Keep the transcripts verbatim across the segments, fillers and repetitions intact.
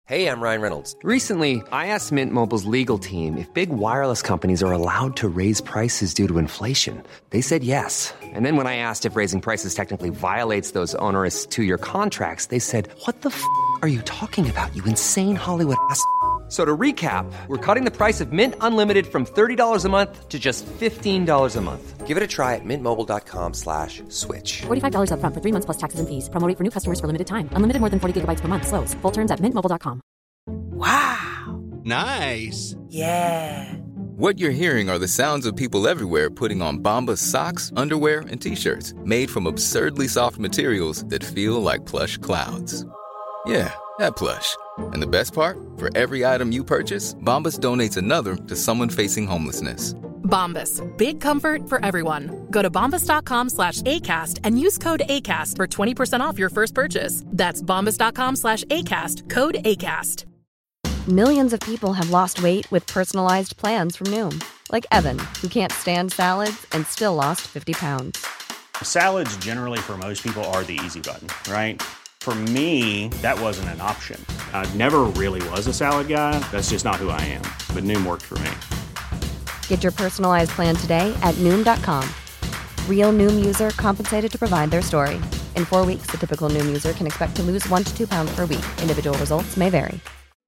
Hey, I'm Ryan Reynolds. Recently, I asked Mint Mobile's legal team if big wireless companies are allowed to raise prices due to inflation. They said yes. And then when I asked if raising prices technically violates those onerous two-year contracts, they said, "What the f*** are you talking about, you insane Hollywood ass?" So to recap, we're cutting the price of Mint Unlimited from thirty dollars a month to just fifteen dollars a month. Give it a try at mintmobile.com slash switch. forty-five dollars up front for three months plus taxes and fees. Promo rate for new customers for limited time. Unlimited more than forty gigabytes per month. Slows full terms at mint mobile dot com. Wow. Nice. Yeah. What you're hearing are the sounds of people everywhere putting on Bombas socks, underwear, and T-shirts made from absurdly soft materials that feel like plush clouds. Yeah, that plush. And the best part? For every item you purchase, Bombas donates another to someone facing homelessness. Bombas. Big comfort for everyone. Go to bombas.com slash ACAST and use code ACAST for twenty percent off your first purchase. That's bombas.com slash ACAST. Code ACAST. Millions of people have lost weight with personalized plans from Noom. Like Evan, who can't stand salads and still lost fifty pounds. Salads generally for most people are the easy button, right? For me, that wasn't an option. I never really was a salad guy. That's just not who I am. But Noom worked for me. Get your personalized plan today at Noom dot com. Real Noom user compensated to provide their story. In four weeks, the typical Noom user can expect to lose one to two pounds per week. Individual results may vary.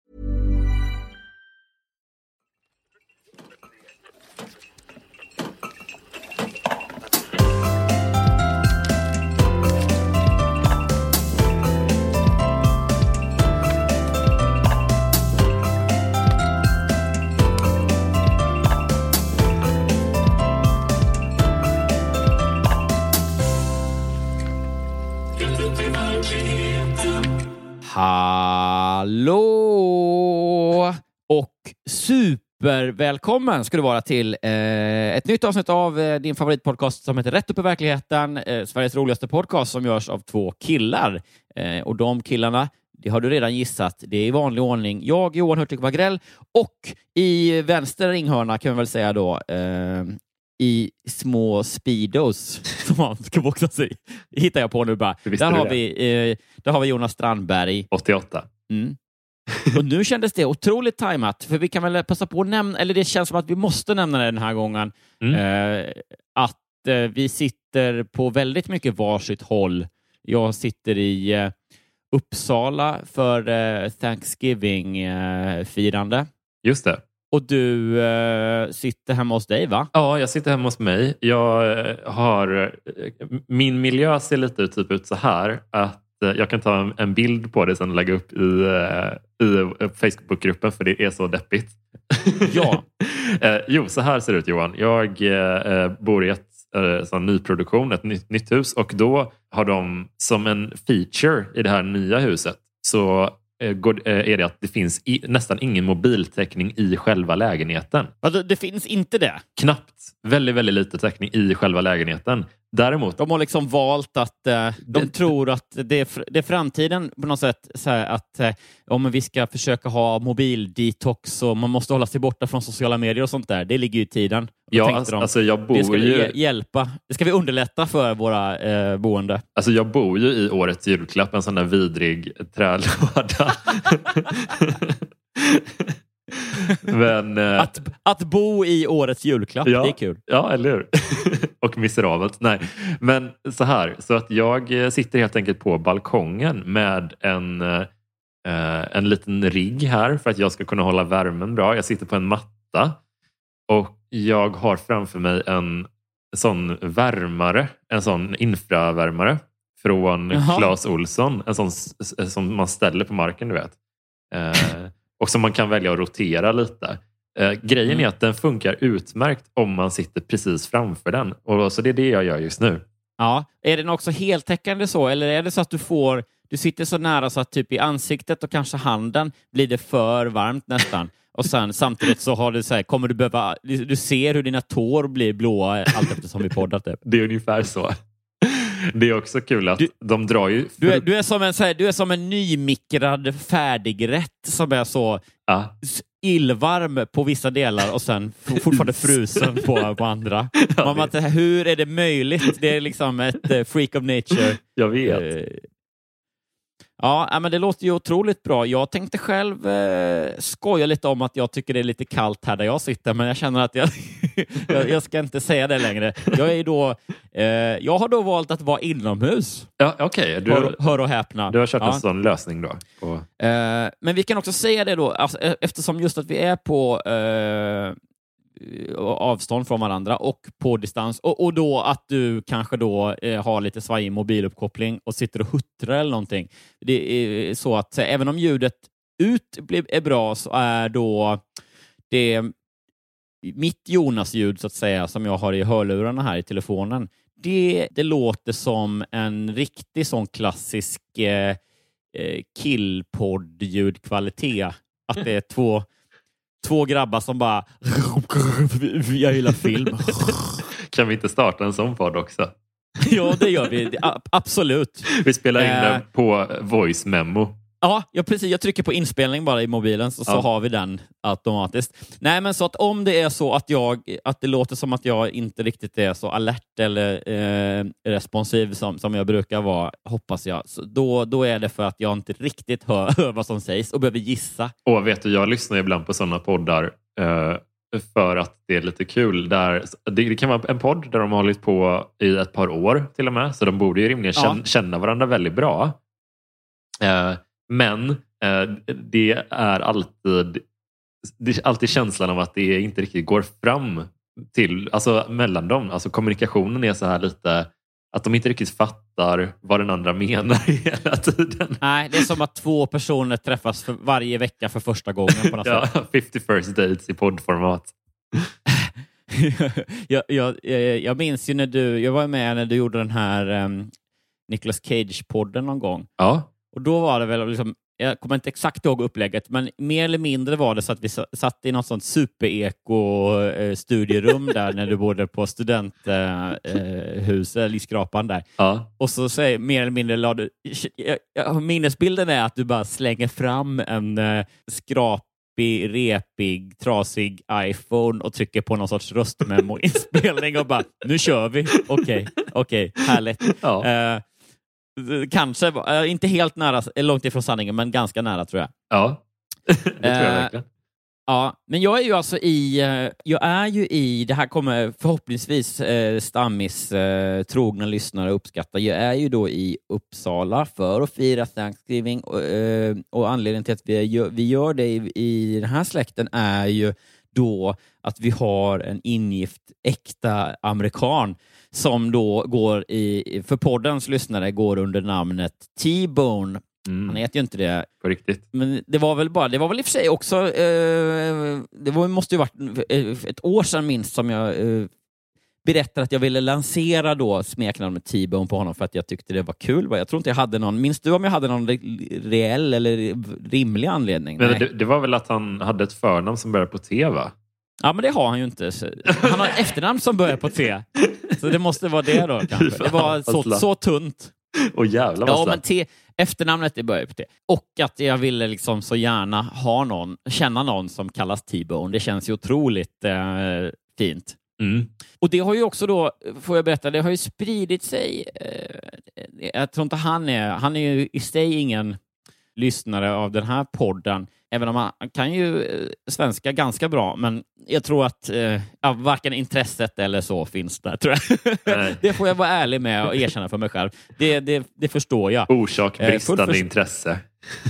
Hallå och supervälkommen ska du vara till eh, ett nytt avsnitt av eh, din favoritpodcast som heter Rätt upp i verkligheten, eh, Sveriges roligaste podcast som görs av två killar. Eh, och de killarna, det har du redan gissat, det är i vanlig ordning jag, Johan Hurtig Wagrell, och i vänster ringhörna kan vi väl säga då eh, i små speedos som man ska boxa sig. Det hittar jag på nu bara. Där har, vi, eh, där har vi Jonas Strandberg. åttioåtta. Mm. Och nu kändes det otroligt tajmat. För vi kan väl passa på att nämna, eller det känns som att vi måste nämna det den här gången. Mm. Eh, att eh, vi sitter på väldigt mycket varsitt håll. Jag sitter i eh, Uppsala för eh, Thanksgiving-firande. Eh, Just det. Och du eh, sitter hemma hos dig, va? Ja, jag sitter hemma hos mig. Jag eh, har... Min miljö ser lite ut, typ ut så här. Att eh, jag kan ta en, en bild på det sen och lägga upp i, eh, i Facebookgruppen för det är så deppigt. Ja. eh, jo, så här ser det ut, Johan. Jag eh, bor i ett eh, sån nyproduktion, ett nytt, nytt hus. Och då har de som en feature i det här nya huset så... är det att det finns i, nästan ingen mobiltäckning i själva lägenheten. Alltså, det finns inte det? Knappt. Väldigt, väldigt lite täckning i själva lägenheten. Däremot... De har liksom valt att... Eh, de, de tror att det är, det är framtiden på något sätt. Så här, att eh, om vi ska försöka ha mobildetox och man måste hålla sig borta från sociala medier och sånt där. Det ligger ju i tiden. Ja, alltså, de, alltså jag bor det ska ju... vi hjälpa. Det ska vi underlätta för våra eh, boende. Alltså jag bor ju i årets julklapp, en sån där vidrig trälåda. Men, eh, att, att bo i årets julklapp, ja, det är kul. Ja, eller hur? Och miserabelt. Nej, men så här. Så att jag sitter helt enkelt på balkongen med en, eh, en liten rigg här för att jag ska kunna hålla värmen bra. Jag sitter på en matta och jag har framför mig en sån värmare, en sån infravärmare från Jaha. Clas Ohlson. En sån som man ställer på marken, du vet. Eh, och som man kan välja att rotera lite. Eh, grejen mm. är att den funkar utmärkt om man sitter precis framför den. Och så det är det jag gör just nu. Ja, är den också heltäckande så? Eller är det så att du får... Du sitter så nära så att typ i ansiktet och kanske handen blir det för varmt nästan. Och sen samtidigt så har du så här, kommer du behöva... Du ser hur dina tår blir blåa allt eftersom vi poddar typ. Det är ungefär så. Det är också kul att du, de drar ju... Du är, du är som en, så här, du är som en nymikrad färdigrätt som är så ja. illvarm på vissa delar och sen fortfarande frusen på, på andra. Ja, Man det... bara, hur är det möjligt? Det är liksom ett uh, freak of nature. Jag vet. Uh, Ja, men det låter ju otroligt bra. Jag tänkte själv eh, skoja lite om att jag tycker det är lite kallt här där jag sitter, men jag känner att jag, jag, jag ska inte säga det längre. Jag är då, eh, jag har då valt att vara inomhus. Ja, okej. Okay. Hör, hör och häpna. Du har kört en ja. sån lösning då? Och... Eh, men vi kan också säga det då, alltså, eftersom just att vi är på eh, avstånd från varandra och på distans, och, och då att du kanske då eh, har lite svajig mobiluppkoppling och sitter och huttrar eller någonting. Det är så att eh, även om ljudet ut är bra så är då det mitt Jonas-ljud så att säga som jag har i hörlurarna här i telefonen. Det, det låter som en riktig sån klassisk eh, killpodd-ljudkvalitet. Att det är två Två grabbar som bara jag gillar film. Kan vi inte starta en sån podd också? Ja, det gör vi. Absolut. Vi spelar in eh, den på voice memo. Ja, ja, precis. Jag trycker på inspelning bara i mobilen så, ja. så har vi den automatiskt. Nej, men så att om det är så att jag att det låter som att jag inte riktigt är så alert eller eh, responsiv som, som jag brukar vara, hoppas jag. Så då, då är det för att jag inte riktigt hör, hör vad som sägs och behöver gissa. Och vet du, jag lyssnar ibland på sådana poddar eh, för att det är lite kul. Där, det, det kan vara en podd där de har hållit på i ett par år till och med. Så de borde ju rimligen känna, ja. känna varandra väldigt bra. Eh, Men eh, det är alltid det är alltid känslan av att det inte riktigt går fram till, alltså mellan dem. Alltså kommunikationen är så här lite att de inte riktigt fattar vad den andra menar hela tiden. Nej, det är som att två personer träffas för varje vecka för första gången på något ja, sätt. fifty first dates i poddformat. jag, jag, jag minns ju när du, jag var med när du gjorde den här um, Nicolas Cage-podden någon gång. Ja. Och då var det väl liksom, jag kommer inte exakt ihåg upplägget, men mer eller mindre var det så att vi satt i något sånt super-eko-studierum där när du bodde på studenthuset, i skrapan där. Ja. Och så säger mer eller mindre, lade, minnesbilden är att du bara slänger fram en uh, skrapig, repig, trasig iPhone och trycker på någon sorts röstmemo-inspelning och bara, nu kör vi. Okej, okay, okej, okay, härligt. Ja. Uh, Kanske, inte helt nära, långt ifrån sanningen, men ganska nära tror jag. Ja, det tror jag verkligen. Uh, ja, men jag är ju alltså i, uh, jag är ju i, det här kommer förhoppningsvis uh, Stammis uh, trogna lyssnare uppskatta. Jag är ju då i Uppsala för att fira Thanksgiving och, uh, och anledningen till att vi gör, vi gör det i, i den här släkten är ju då att vi har en ingift äkta amerikan som då går i, för poddens lyssnare går under namnet T-Bone. Mm. Han heter ju inte det. På riktigt. Men det var väl bara, det var väl i och för sig också, eh, det var, måste ju varit ett år sedan minst som jag eh, berättade att jag ville lansera då smeknamnet T-Bone på honom för att jag tyckte det var kul. Jag tror inte jag hade någon, minns du om jag hade någon reell eller rimlig anledning? Men det, det var väl att han hade ett förnamn som började på T, va? Ja, men det har han ju inte. Han har ett efternamn som börjar på T. Så det måste vara det då kanske. Det var så, så tunt. Och jävlar vad ja, men T, efternamnet det börjar på T. Och att jag ville liksom så gärna ha någon, känna någon som kallas T-Bone. Det känns ju otroligt eh, fint. Mm. Och det har ju också då, får jag berätta, det har ju spridit sig. Eh, jag tror inte han är, han är ju i sig ingen lyssnare av den här podden. Även om han kan ju eh, svenska ganska bra. Men jag tror att eh, ja, varken intresset eller så finns där, tror jag. Det får jag vara ärlig med och erkänna för mig själv. Det, det, det förstår jag. Orsak bristande eh, för... intresse.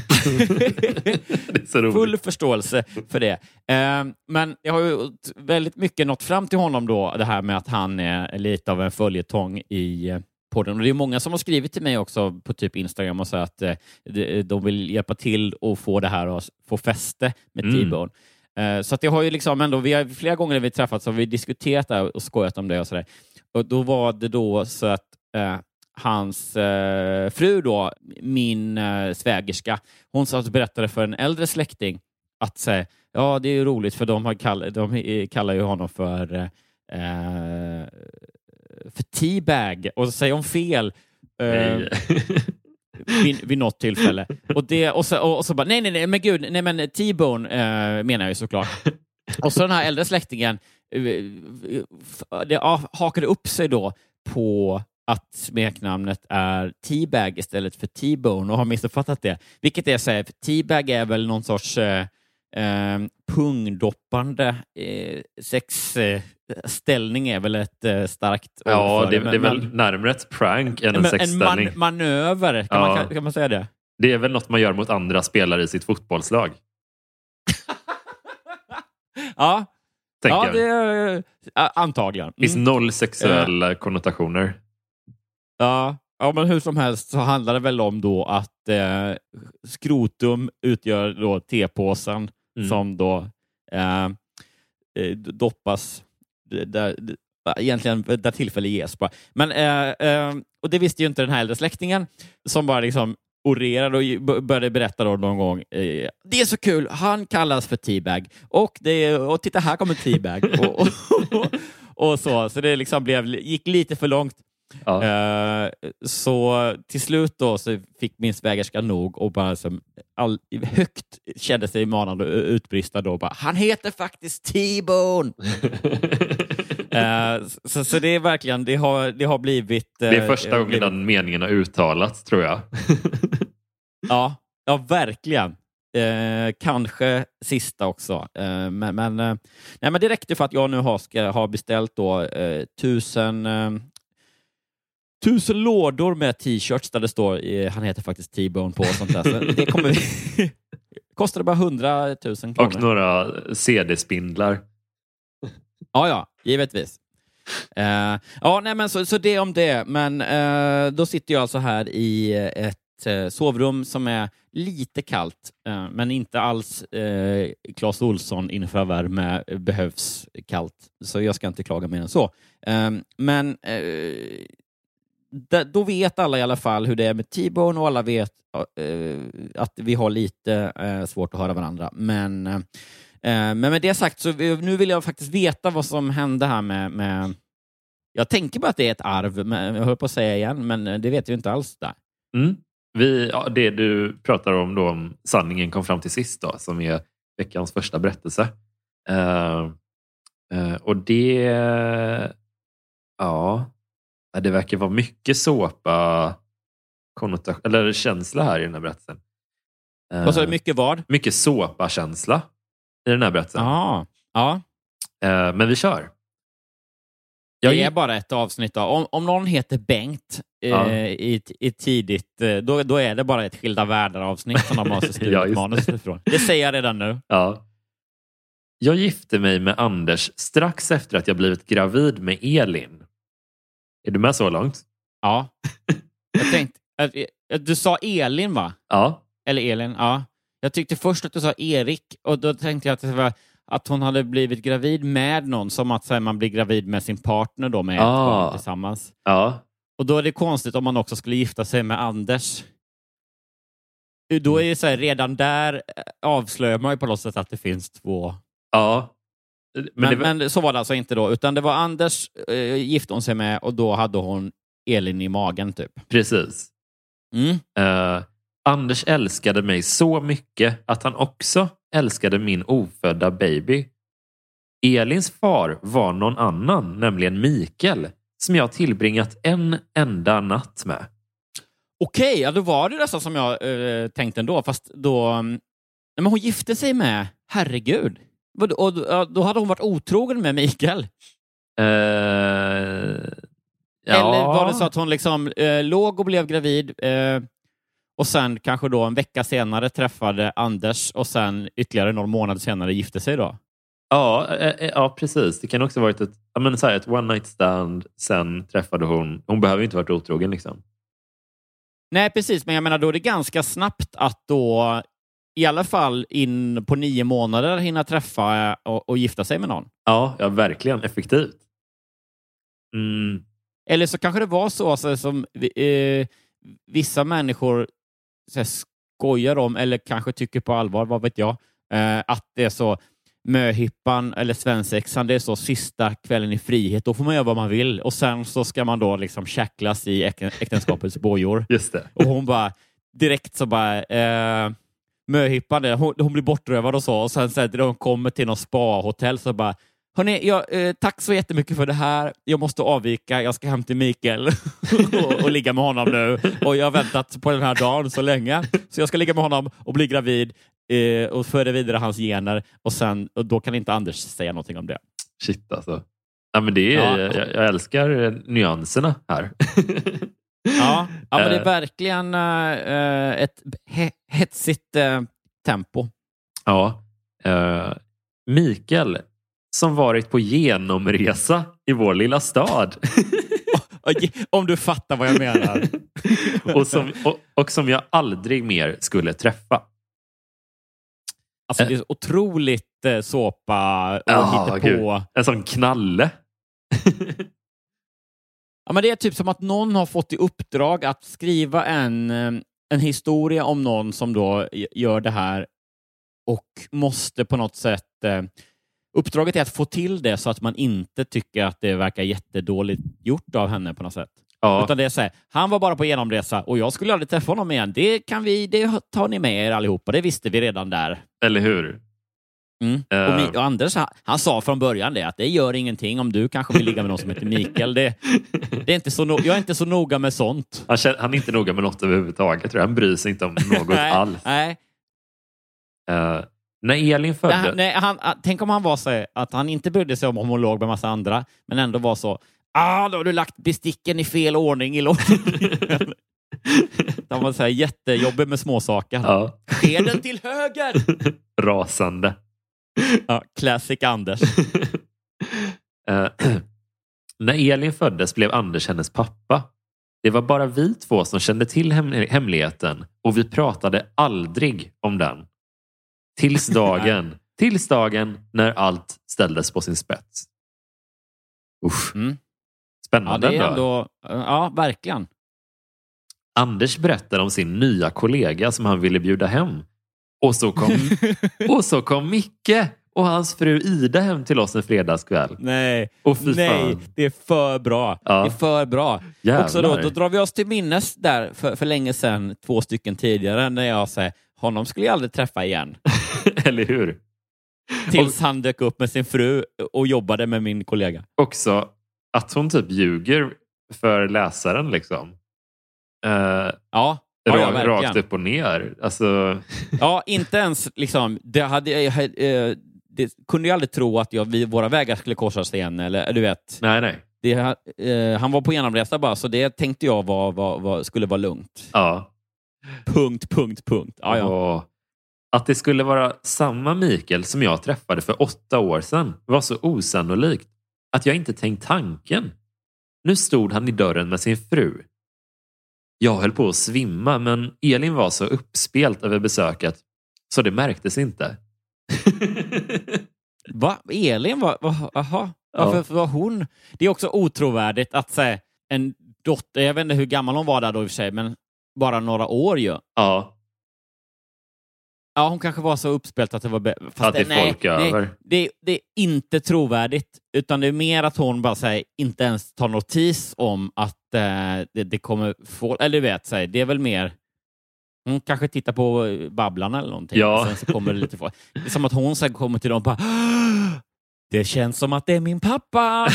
Det är så roligt. Full förståelse för det. Eh, men jag har ju väldigt mycket nått fram till honom då. Det här med att han är lite av en följetong i... Eh, podden. Och det är många som har skrivit till mig också på typ Instagram och sagt att eh, de, de vill hjälpa till och få det här att få fäste med mm. T-Bone. Eh, så att det har ju liksom ändå, vi har flera gånger när vi träffats så har vi diskuterat det och skojat om det och sådär. Och då var det då så att eh, hans eh, fru då, min eh, svägerska, hon sa att berättade för en äldre släkting att säga, ja det är ju roligt för de, har kall, de kallar ju honom för eh, för teabag och så säger hon fel eh, vid, vid något tillfälle och, det, och, så, och, och så bara nej nej nej men gud nej men T-Bone eh, menar jag ju såklart och så den här äldre släktingen eh, det hakade upp sig då på att smeknamnet är T-bag istället för T-bone och har missuppfattat det. Vilket är så här, T-bag är väl någon sorts eh, eh, pungdoppande eh, sexställning eh, är väl ett eh, starkt ord Ja, för det, men, det är väl men, närmare ett prank än en men, sexställning. En man, manöver, kan, Ja. man, kan man säga det? Det är väl något man gör mot andra spelare i sitt fotbollslag. Ja, tänker ja jag. det är äh, antagligen. Det finns Mm. noll sexuella konnotationer. Ja, ja, men hur som helst så handlar det väl om då att eh, skrotum utgör då tepåsen Mm. som då eh, eh, doppas där, där, egentligen där tillfälle ges bara. Men, eh, eh, och det visste ju inte den här äldre släktingen som bara liksom orerade och började berätta då någon gång. Eh, det är så kul, han kallas för T-bag och, det, och titta här kommer T-bag och, och, och, och så. Så det liksom blev, gick lite för långt. Ja. Uh, så till slut då så fick min svägerska nog och bara som all, högt kände sig manad och utbrista då bara, han heter faktiskt T-bone. uh, så, så det är verkligen, det har, det har blivit uh, det är första gången blivit, den meningen har uttalats, tror jag. ja, ja, verkligen. Uh, kanske sista också. Uh, men, men, uh, nej, men det räckte för att jag nu har, ska, har beställt då uh, tusen uh, Tusen lådor med t-shirts där det står eh, han heter faktiskt T-bone på och sånt där. Så det kommer vi kostar bara hundratusen kronor. Och några C D-spindlar. Ja, ja, givetvis. Uh, ja, nej, men så, så det om det. Men uh, då sitter jag alltså här i ett uh, sovrum som är lite kallt. Uh, men inte alls uh, Claes Olsson infravärme behövs kallt. Så jag ska inte klaga mer än så. Uh, men uh, då vet alla i alla fall hur det är med T-bone och alla vet uh, att vi har lite uh, svårt att höra varandra. Men, uh, men med det sagt så nu vill jag faktiskt veta vad som hände här med... med jag tänker bara att det är ett arv, men jag höll på att säga igen, men det vet jag inte alls där. Mm. Vi, ja, det du pratar om då, om sanningen kom fram till sist då, som är veckans första berättelse. Uh, uh, och det... Ja... Det verkar vara mycket såpa konnotation, eller känsla här i den här berättelsen. Vad sa du, mycket vad? Mycket såpa-känsla i den här berättelsen. Ja, ja. Men vi kör. Jag det är bara ett avsnitt då. Om, om någon heter Bengt eh, ja. i, i tidigt, eh, då, då är det bara ett skilda världar-avsnitt som de måste skriva ja, manus ifrån. Det säger jag redan nu. Ja. Jag gifte mig med Anders strax efter att jag blivit gravid med Elin. Är du med så långt? Ja. Jag tänkte, att, du sa Elin, va? Ja. Eller Elin, ja. Jag tyckte först att du sa Erik och då tänkte jag att det var att hon hade blivit gravid med någon, som att här, man blir gravid med sin partner då med ah. ett barn tillsammans. Ja. Och då är det konstigt om man också skulle gifta sig med Anders. Då är det så här, redan där avslöjar man ju på något sätt att det finns två. Ja. Men, men, det var... men så var det alltså inte då, utan det var Anders eh, gifte hon sig med och då hade hon Elin i magen typ. Precis. Mm. Uh, Anders älskade mig så mycket att han också älskade min ofödda baby. Elins far var någon annan, nämligen Mikael, som jag tillbringat en enda natt med. Okej, okay, ja, då var det nästan som jag eh, tänkte ändå, fast då nej, men hon gifte sig med, herregud. Och, och, och då hade hon varit otrogen med Mikael. Uh, ja. Eller var det så att hon liksom eh, låg och blev gravid eh, och sen kanske då en vecka senare träffade Anders och sen ytterligare några månader senare gifte sig då? Ja, eh, ja precis. Det kan också varit ett, jag menar, så här, ett one night stand, sen träffade hon, hon behöver inte varit otrogen liksom. Nej, precis. Men jag menar då är det ganska snabbt att då i alla fall in på nio månader hinna träffa och, och gifta sig med någon. Ja, ja verkligen. Effektivt. Mm. Eller så kanske det var så alltså, som eh, vissa människor så här, skojar om eller kanske tycker på allvar, vad vet jag, eh, att det är så möhippan eller svensexan, det är så sista kvällen i frihet, då får man göra vad man vill och sen så ska man då liksom käcklas i äk- äktenskapets bojor. Just det. Och hon bara direkt så bara eh, möhippan, hon, hon blir bortrövad och så och sen så här, när de kommer till någon spa-hotell så bara Hörrni, jag, eh, tack så jättemycket för det här. Jag måste avvika. Jag ska hem till Mikael och, och ligga med honom nu. Och jag har väntat på den här dagen så länge. Så jag ska ligga med honom och bli gravid eh, och föra vidare hans gener. Och sen, och då kan inte Anders säga någonting om det. Shit alltså. Ja, men det är, Ja. jag, jag älskar nyanserna här. Ja, ja men det är verkligen eh, ett he- hetsigt eh, tempo. Ja. Uh, Mikael som varit på genomresa i vår lilla stad. Om du fattar vad jag menar. och, som, och, och som jag aldrig mer skulle träffa. Alltså det är så otroligt eh, såpa och Ja, hittepå. en sån knalle. Ja, men det är typ som att någon har fått i uppdrag att skriva en, eh, en historia om någon som då gör det här och måste på något sätt eh, uppdraget är att få till det så att man inte tycker att det verkar jättedåligt gjort av henne på något sätt. Ja. Utan det är så här, han var bara på genomresa och jag skulle aldrig träffa honom igen. Det kan vi, det tar ni med er allihopa. Det visste vi redan där. Eller hur? Mm. Uh. Och, Mi- och Anders, han, han sa från början det att det gör ingenting om du kanske vill ligga med någon som heter Mikael. Det, det är inte så no- jag är inte så noga med sånt. Han, känner, han är inte noga med något överhuvudtaget. Tror jag. Han bryr sig inte om något nej, alls. Nej. Uh, när Elin födde... Nej, nej, han, tänk om han var så att han inte brydde sig om om hon låg med massa andra, men ändå var så, ah, då har du lagt besticken i fel ordning i lådan. Han var så här jättejobbig med små saker. Ja. Sker den till höger? Rasande. Ja, classic Anders. uh, när Elin föddes blev Anders hennes pappa. Det var bara vi två som kände till hem- hemligheten och vi pratade aldrig om den. Tills dagen, tills dagen när allt ställdes på sin spets. Uff. Mm. Spännande. Ja, det är ändå. ändå, ja, verkligen. Anders berättade om sin nya kollega som han ville bjuda hem. Och så kom, och så kom Micke och hans fru Ida hem till oss en fredagskväll. Nej, och fy nej fan. det är för bra. Ja. Det är för bra. Jävlar. Också då, då drar vi oss till minnes där för, för länge sedan, två stycken tidigare, när jag säger, honom skulle jag aldrig träffa igen. Eller hur? Tills och, han dök upp med sin fru och jobbade med min kollega. Också att hon typ ljuger för läsaren liksom. Uh, ja, ja, ja, verkligen. Rakt upp och ner. Alltså... ja, inte ens liksom, det, hade, eh, det kunde jag aldrig tro att jag, vi, våra vägar skulle korsas igen. Eller du vet. Nej, nej. Det, eh, han var på genomresa bara, så det tänkte jag var, var, var, skulle vara lugnt. Ja. Punkt, punkt, punkt. Ja, ja. Och att det skulle vara samma Mikael som jag träffade för åtta år sedan var så osannolikt att jag inte tänkt tanken. Nu stod han i dörren med sin fru. Jag höll på att svimma, men Elin var så uppspelt över besöket så det märktes inte. Va? Elin var... va, aha. Varför ja. var hon... Det är också otrovärdigt att säga en dotter, jag vet inte hur gammal hon var där då i och för sig, men bara några år ju. Ja. Ja, hon kanske var så uppspelt att det var... Be- Fast att det är nej, folk över. Det, det, det är inte trovärdigt, utan det är mer att hon bara säger, inte ens tar notis om att eh, det, det kommer folk... Eller du vet, säg, det är väl mer... Hon kanske tittar på Babblarna eller någonting. Ja. Och sen så kommer det lite folk. Det är som att hon sen kommer till dem och bara... Det känns som att det är min pappa.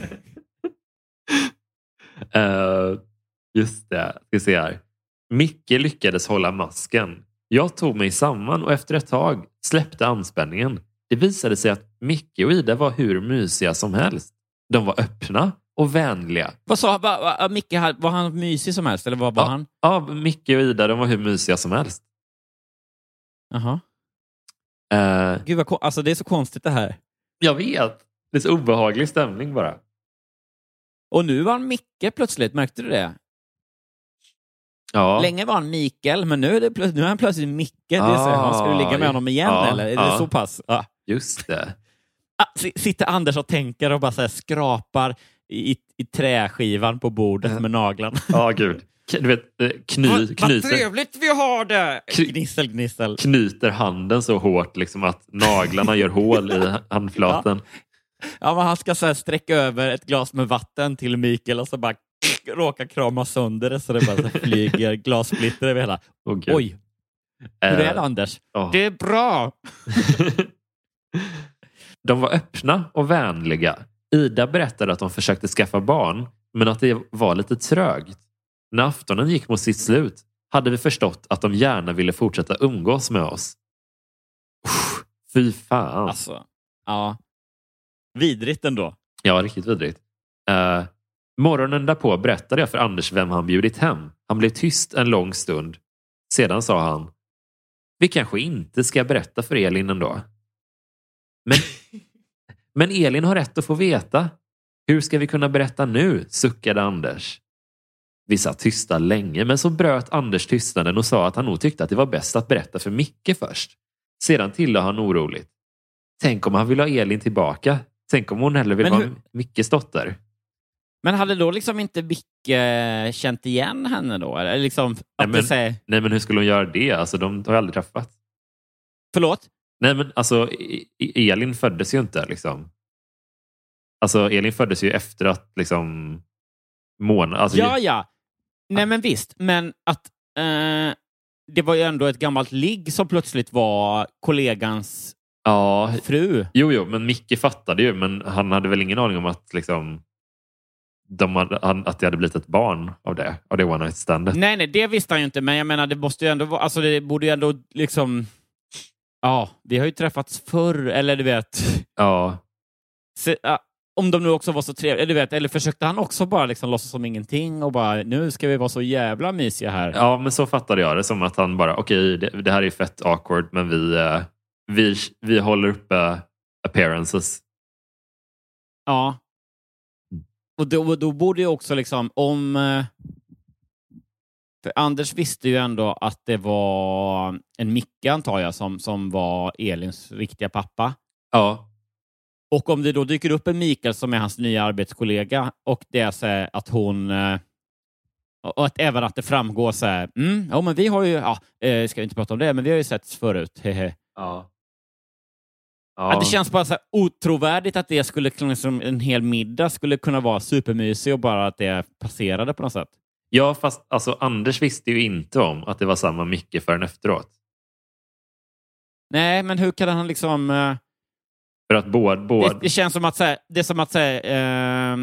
uh, just det, ska se här. Micke lyckades hålla masken. Jag tog mig samman och efter ett tag släppte anspänningen. Det visade sig att Micke och Ida var hur mysiga som helst. De var öppna och vänliga. Vad sa va, va, Micke? Var han mysig som helst? Eller vad var ja, han? Ja, Micke och Ida, de var hur mysiga som helst. Jaha. Uh, Gud, vad, alltså det är så konstigt det här. Jag vet. Det är så obehaglig stämning bara. Och nu var han Micke plötsligt, märkte du det? Ja. Länge var han Mikael, men nu är, det plötsligt, nu är han plötsligt Micke. Det är så, han skulle ligga med honom igen, ja, eller? Är ja. det så pass? Ja. Just det. Ah, sitter Anders och tänker och bara så här skrapar i, i träskivan på bordet mm. med naglarna. Ja, gud. Du vet, kny, vad, knyter, vad trevligt vi har det! Gnissel, gnissel. Knyter handen så hårt liksom att naglarna gör hål i handflaten. Ja. Ja, men han ska så här sträcka över ett glas med vatten till Mikael och så bara råkar krama sönder det så det bara så flyger glassplitter över hela. Oh, oj. Hur är det, Anders? Oh. Det är bra! De var öppna och vänliga. Ida berättade att de försökte skaffa barn, men att det var lite trögt. När aftonen gick mot sitt slut hade vi förstått att de gärna ville fortsätta umgås med oss. Uff, fy fan. Alltså, ja. Vidrigt ändå. Ja, riktigt vidrigt. Uh, morgonen därpå berättade jag för Anders vem han bjudit hem. Han blev tyst en lång stund. Sedan sa han: vi kanske inte ska berätta för Elin ändå. Men, men Elin har rätt att få veta. Hur ska vi kunna berätta nu? Suckade Anders. Vi satt tysta länge, men så bröt Anders tystnaden och sa att han nog tyckte att det var bäst att berätta för Micke först. Sedan tillade han oroligt: tänk om han vill ha Elin tillbaka. Tänk om hon hellre vill vara Mickes dotter. Men hade då liksom inte Micke känt igen henne då? Eller liksom att nej, men, säger... nej, men hur skulle hon göra det? Alltså, de har ju aldrig träffat. Förlåt? Nej, men alltså Elin föddes ju inte liksom. Alltså Elin föddes ju efter att liksom månad. Alltså, ja, ja. Nej, men visst. Men att eh, det var ju ändå ett gammalt ligg som plötsligt var kollegans ja, fru. Jo, jo, men Micke fattade ju. Men han hade väl ingen aning om att liksom de hade, han, att det hade blivit ett barn av det. Av det one night standet. Nej, nej, det visste han ju inte. Men jag menar, det måste ju ändå vara, alltså det borde ju ändå liksom, ja, vi har ju träffats förr, eller du vet. Ja. Så, ja, om de nu också var så trevliga, du vet, eller försökte han också bara liksom låtsas som ingenting och bara, nu ska vi vara så jävla mysiga här. Ja, men så fattade jag det, som att han bara, okej, okay, det, det här är fett awkward, men vi, uh, vi, vi håller uppe uh, appearances. Ja. Och då, då borde ju också liksom, om uh, för Anders visste ju ändå att det var en Micke, antar jag, som, som var Elins riktiga pappa. Ja. Och om det då dyker upp en Mikael som är hans nya arbetskollega och det är så här att hon och att även att det framgår så här, mm, ja men vi har ju, ja, ska vi inte prata om det, men vi har ju setts förut. Hehe. Ja. Ja. Att det känns bara så här otrovärdigt att det skulle som en hel middag skulle kunna vara supermysig och bara att det passerade på något sätt. Ja, fast alltså Anders visste ju inte om att det var samma Micke förrän efteråt. Nej, men hur kan han liksom uh... För att båda... Båd... Det, det känns som att säga, det är som att säga, eh,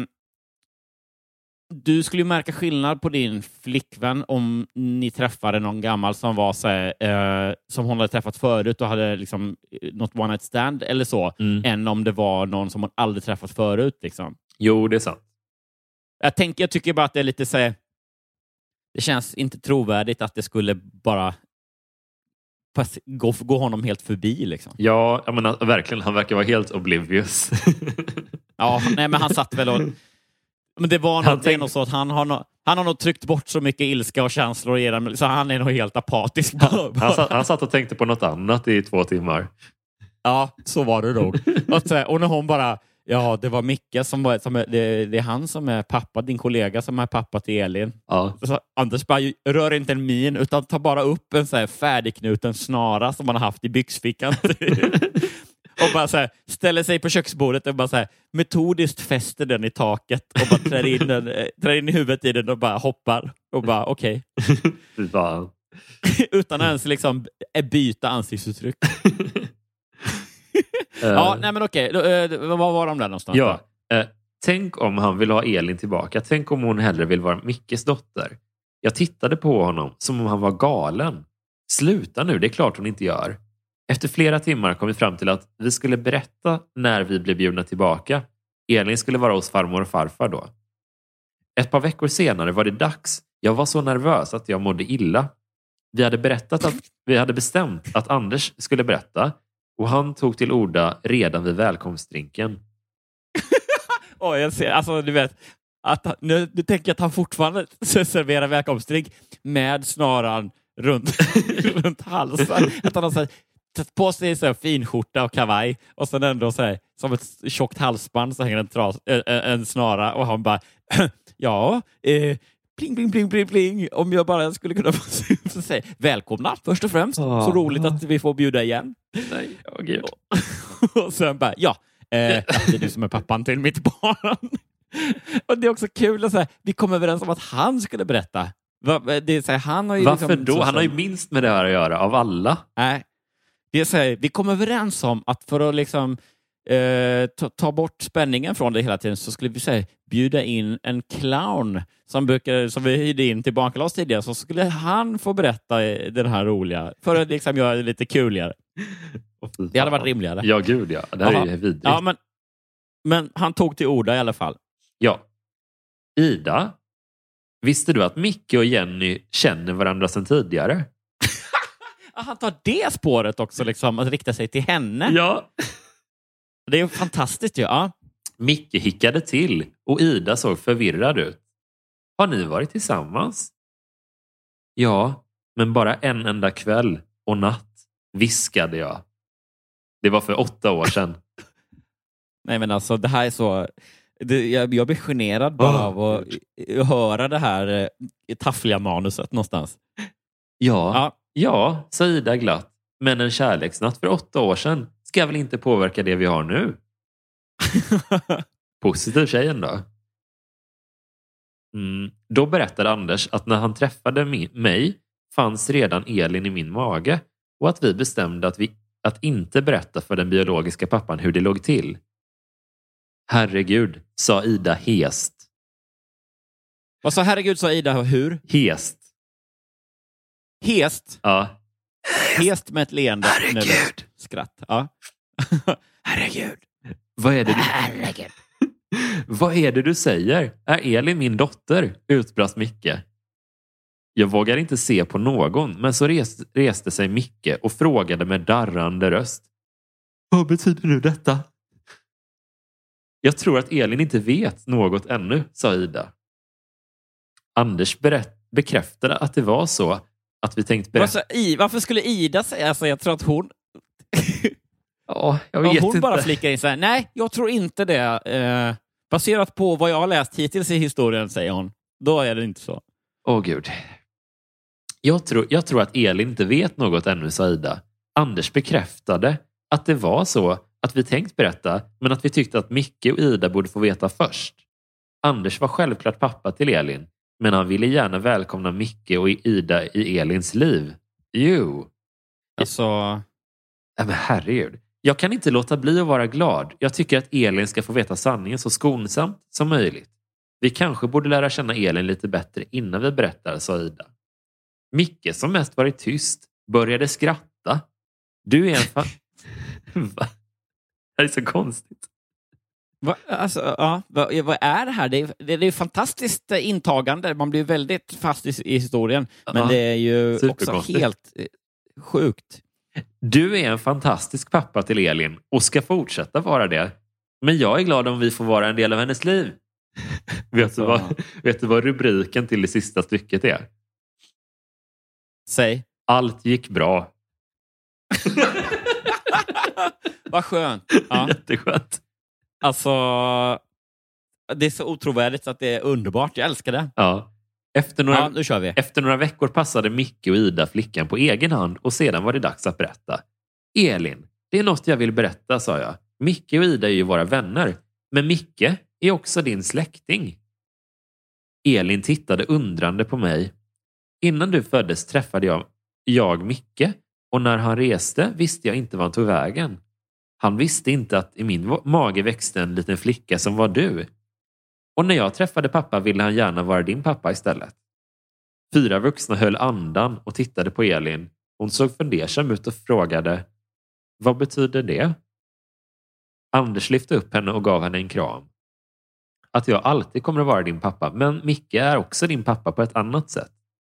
du skulle ju märka skillnad på din flickvän om ni träffade någon gammal som var så här, eh, som hon hade träffat förut och hade liksom något one night stand eller så, mm. än om det var någon som hon aldrig träffat förut liksom. Jo, det är sant. Jag tänker, jag tycker bara att det är lite så här, det känns inte trovärdigt att det skulle bara Gå, gå honom helt förbi liksom. Ja, jag menar, verkligen, han verkar vara helt oblivious. Ja, nej, men han satt väl och men det var nog tänk... så att han har, no... han har nog tryckt bort så mycket ilska och känslor i den, så han är nog helt apatisk. Han, han, satt, han satt och tänkte på något annat i två timmar. Ja, så var det nog. och, så, och när hon bara, ja, det var Micke som var, som är, det, det är han som är pappa, din kollega som är pappa till Elin. Ja. Så Anders bara, rör inte en min utan tar bara upp en så här färdigknuten snara som man har haft i byxfickan. och bara så här, ställer sig på köksbordet och bara så här, metodiskt fäster den i taket och bara trär in, den, trär in i huvudet i den och bara hoppar och bara okej. Okay. Utan ens liksom byta ansiktsuttryck. Ja, nej men okej. Vad var de där någonstans? Ja, eh, tänk om han vill ha Elin tillbaka. Tänk om hon hellre vill vara Mickes dotter. Jag tittade på honom som om han var galen. Sluta nu, det är klart hon inte gör. Efter flera timmar kom vi fram till att vi skulle berätta när vi blev bjudna tillbaka. Elin skulle vara hos farmor och farfar då. Ett par veckor senare var det dags. Jag var så nervös att jag mådde illa. Vi hade berättat att vi hade bestämt att Anders skulle berätta. Och han tog till orda redan vid välkomstdrinken. Oj, jag ser, alltså du vet, att nu, nu tänker jag att han fortfarande serverar välkomstdrink med snaran runt, runt halsen. Att han har så här, tagit på sig så här fin skjorta och kavaj och sen ändå så här, som ett tjockt halsband så hänger en, tras, äh, en snara och han bara, ja, eh, pling, pling, pling, pling, pling. Om jag bara skulle kunna få säga välkomna först och främst. Oh. Så roligt att vi får bjuda igen. Nej, oh, gud. Och, och sen bara, ja, eh, det är du som är pappan till mitt barn. Och det är också kul att säga, vi kom överens om att han skulle berätta. Det är så här, han har ju Varför liksom, då? så, han har ju minst med det här att göra av alla. Nej, det är så här, vi kom överens om att för att liksom eh, ta, ta bort spänningen från det hela tiden, så skulle vi säga bjuda in en clown som, brukar, som vi hyrde in till Barnkalas tidigare, så skulle han få berätta den här roliga för att liksom göra det lite kuligare. Det hade varit rimligare. Ja, gud ja. Det här Aha. är ju vidrigt. Ja, men, men han tog till orda i alla fall. Ja. Ida, visste du att Micke och Jenny känner varandra sedan tidigare? Han tar det spåret också, liksom, att rikta sig till henne. Ja. Det är ju fantastiskt ju. Ja. Micke hickade till och Ida såg förvirrad ut. Har ni varit tillsammans? Ja, men bara en enda kväll och natt, viskade jag. Det var för åtta år sedan. Nej, men alltså det här är så... Det, jag, jag blir generad bara oh, av att Gud. höra det här eh, taffliga manuset någonstans. Ja, ja, ja, sa Ida glatt. Men en kärleksnatt för åtta år sedan ska väl inte påverka det vi har nu? Positiv tjejen då. Mm. Då berättade Anders att när han träffade mig fanns redan Elin i min mage och att vi bestämde att, vi, att inte berätta för den biologiska pappan hur det låg till. Herregud, sa Ida hest. Vad sa herregud, sa Ida hur? Hest. Hest? Ja. Hest med ett leende. Herregud. Skratt. Ja. Herregud. Vad är det du... Herregud. Vad är det du säger? Är Elin min dotter? Utbrast Micke. Jag vågar inte se på någon, men så reste, reste sig Micke och frågade med darrande röst. Vad betyder nu detta? Jag tror att Elin inte vet något ännu, sa Ida. Anders berätt, bekräftade att det var så att vi tänkte berätta. Varför, I, varför skulle Ida säga? Alltså, jag tror att hon... ja, jag vet hon inte. bara flickar in så här. Nej, jag tror inte det. Eh, baserat på vad jag har läst hittills i historien, säger hon. Då är det inte så. Åh gud. Jag tror, jag tror att Elin inte vet något ännu, sa Ida. Anders bekräftade att det var så att vi tänkt berätta, men att vi tyckte att Micke och Ida borde få veta först. Anders var självklart pappa till Elin, men han ville gärna välkomna Micke och Ida i Elins liv. Jo. Alltså... Ja, men herregud. Jag kan inte låta bli att vara glad. Jag tycker att Elin ska få veta sanningen så skonsamt som möjligt. Vi kanske borde lära känna Elin lite bättre innan vi berättar, sa Ida. Micke, som mest varit tyst, började skratta. Du är en fan... Va? Det är så konstigt. Va, alltså, ja, vad, vad är det här? Det är, det, det är fantastiskt intagande. Man blir väldigt fast i, i historien. Men ja, det är ju också helt eh, sjukt. Du är en fantastisk pappa till Elin och ska fortsätta vara det. Men jag är glad om vi får vara en del av hennes liv. vet, du vad, vet du vad rubriken till det sista stycket är? Säg. Allt gick bra. Vad skönt. Ja. Jätteskönt. Alltså, det är så otrovärdigt att det är underbart. Jag älskar det. Ja. Efter några, ja, nu kör vi. Efter några veckor passade Micke och Ida flickan på egen hand och sedan var det dags att berätta. Elin, det är något jag vill berätta, sa jag. Micke och Ida är ju våra vänner, men Micke är också din släkting. Elin tittade undrande på mig. Innan du föddes träffade jag, jag Micke och när han reste visste jag inte vad han tog vägen. Han visste inte att i min mage växte en liten flicka som var du. Och när jag träffade pappa ville han gärna vara din pappa istället. Fyra vuxna höll andan och tittade på Elin. Hon såg fundersam ut och frågade, vad betyder det? Anders lyfte upp henne och gav henne en kram. Att jag alltid kommer att vara din pappa, men Micke är också din pappa på ett annat sätt.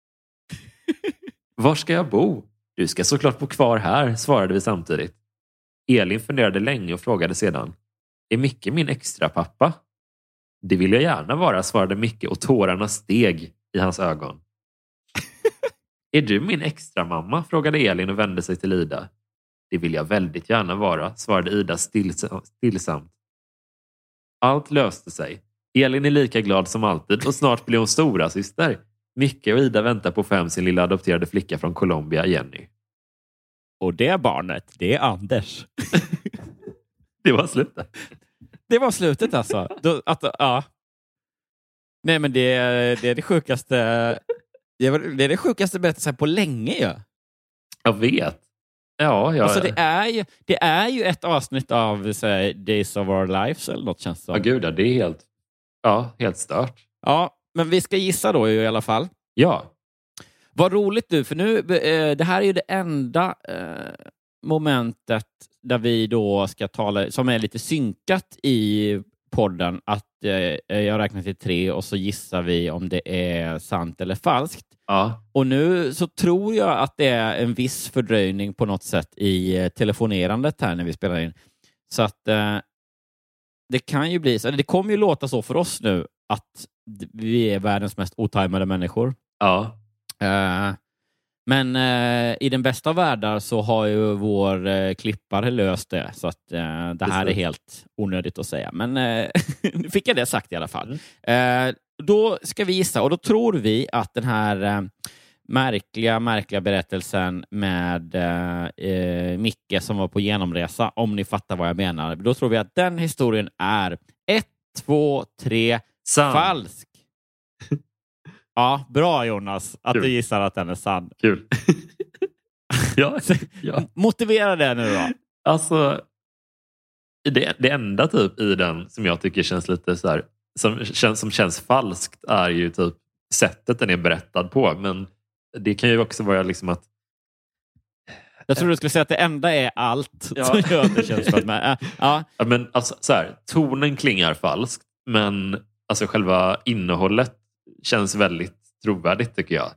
Var ska jag bo? Du ska såklart bo kvar här, svarade vi samtidigt. Elin funderade länge och frågade sedan, är Micke min extra pappa? Det vill jag gärna vara, svarade Micke och tårarna steg i hans ögon. Är du min extra mamma? Frågade Elin och vände sig till Ida. Det vill jag väldigt gärna vara, svarade Ida stillsamt. Allt löste sig. Elin är lika glad som alltid och snart blir hon stora syster. Micke och Ida väntar på fem sin lilla adopterade flicka från Colombia, Jenny. Och det barnet, det är Anders. Det var slutet. Det var slutet alltså. Då, att, ja. Nej, men det, det är det sjukaste. Det är det sjukaste berättelsen på länge. Ja. Jag vet. Ja, ja. Alltså det är ju, det är ju ett avsnitt av så här, Days of Our Lives eller något känns som. Ja, gud, ja, det är helt, ja, helt stört. Ja, men vi ska gissa då i alla fall. Ja. Vad roligt du, för nu, eh, det här är ju det enda eh, momentet där vi då ska tala, som är lite synkat i podden, att eh, jag räknar till tre och så gissar vi om det är sant eller falskt. Ja. Och nu så tror jag att det är en viss fördröjning på något sätt i eh, telefonerandet här när vi spelar in. Så att eh, det kan ju bli så, eller det kommer ju låta så för oss nu att vi är världens mest otajmade människor. Ja. Uh, men uh, i den bästa av världar så har ju vår uh, klippare löst det. Så att uh, det här är helt onödigt att säga. Men uh, nu fick jag det sagt i alla fall. Uh, då ska vi gissa, och då tror vi att den här uh, märkliga, märkliga berättelsen med uh, uh, Micke som var på genomresa, om ni fattar vad jag menar. Då tror vi att den historien är ett, två, tre, sann. Falsk. Ja, bra Jonas, att Kul. du gissar att den är sann. Kul. ja, ja. Motivera det nu då. Alltså, det, det enda typ i den som jag tycker känns lite så här, som känns, som känns falskt är ju typ sättet den är berättad på. Men det kan ju också vara liksom att... Jag tror du skulle säga att det enda är allt ja. som gör att det känns för mig. Ja. Ja, men alltså så här, tonen klingar falskt, men alltså själva innehållet känns väldigt trovärdigt tycker jag.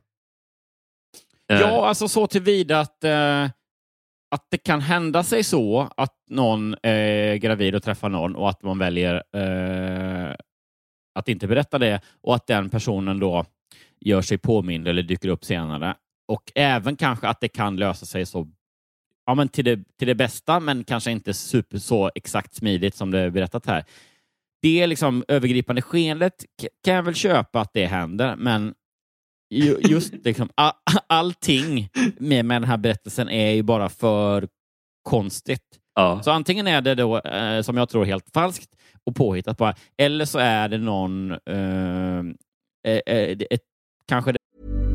Ja, alltså så tillvida att, eh, att det kan hända sig så att någon är gravid och träffar någon och att man väljer eh, att inte berätta det och att den personen då gör sig påmind eller dyker upp senare. Och även kanske att det kan lösa sig så ja, men till, det, till det bästa, men kanske inte super så exakt smidigt som det är berättat här. Det är liksom övergripande skenet kan jag väl köpa att det händer, men just liksom all, allting med, med den här berättelsen är ju bara för konstigt. Ja. Så antingen är det då eh, som jag tror helt falskt och påhittat bara, eller så är det någon eh, eh, eh, ett, kanske det.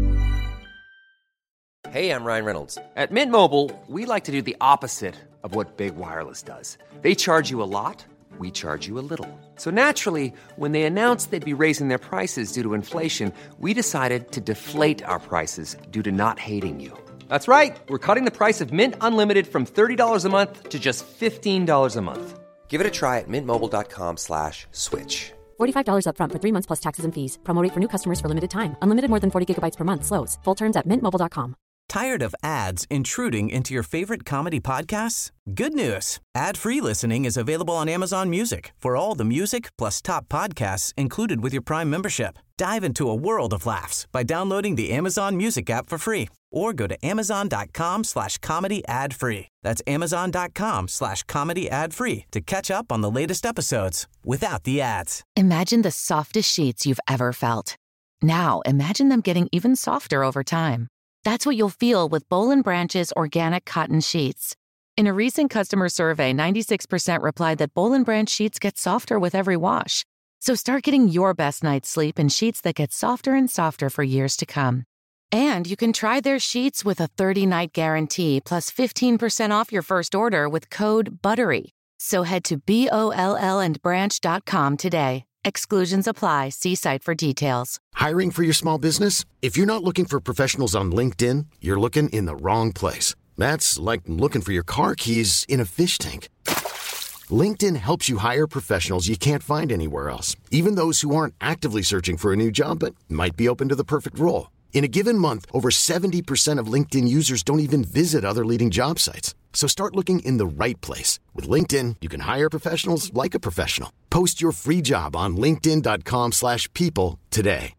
Hey, I'm Ryan Reynolds. At Mint Mobile, we like to do the opposite of what Big Wireless does. They charge you a lot. We charge you a little. So naturally, when they announced they'd be raising their prices due to inflation, we decided to deflate our prices due to not hating you. That's right. We're cutting the price of Mint Unlimited from thirty dollars a month to just fifteen dollars a month. Give it a try at mintmobile.com slash switch. forty-five dollars up front for three months plus taxes and fees. Promo rate for new customers for limited time. Unlimited more than forty gigabytes per month slows. Full terms at mint mobile dot com. Tired of ads intruding into your favorite comedy podcasts? Good news. Ad-free listening is available on Amazon Music for all the music plus top podcasts included with your Prime membership. Dive into a world of laughs by downloading the Amazon Music app for free or go to amazon.com slash comedy ad free. That's amazon.com slash comedy ad free to catch up on the latest episodes without the ads. Imagine the softest sheets you've ever felt. Now imagine them getting even softer over time. That's what you'll feel with Boll and Branch's organic cotton sheets. In a recent customer survey, ninety-six percent replied that Boll and Branch sheets get softer with every wash. So start getting your best night's sleep in sheets that get softer and softer for years to come. And you can try their sheets with a thirty-night guarantee plus fifteen percent off your first order with code BUTTERY. So head to B O L L and branch dot com today. Exclusions apply. See site for details. Hiring for your small business? If you're not looking for professionals on LinkedIn, you're looking in the wrong place. That's like looking for your car keys in a fish tank. LinkedIn helps you hire professionals you can't find anywhere else, even those who aren't actively searching for a new job but might be open to the perfect role. In a given month, over seventy percent of LinkedIn users don't even visit other leading job sites. So start looking in the right place. With LinkedIn, you can hire professionals like a professional. Post your free job on linkedin.com slash people today.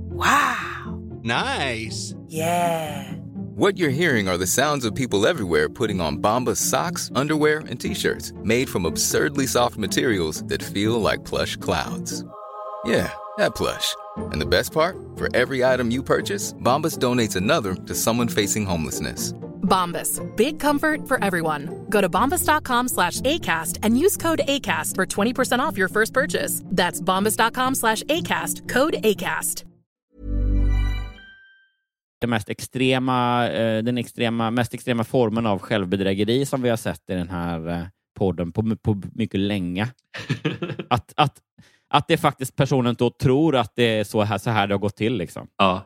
Wow. Nice. Yeah. What you're hearing are the sounds of people everywhere putting on Bombas socks, underwear, and T-shirts made from absurdly soft materials that feel like plush clouds. Yeah, that plush. And the best part? For every item you purchase, Bombas donates another to someone facing homelessness. Bombas. Big comfort for everyone. Go to bombas.com slash ACAST and use code ACAST for twenty percent off your first purchase. That's bombas.com slash ACAST. Code ACAST. den mest extrema, eh, den extrema, mest extrema formen av självbedrägeri som vi har sett i den här eh, podden på, på mycket länge. att, att, att det faktiskt personen då tror att det är så här, så här det har gått till. Liksom. Ja.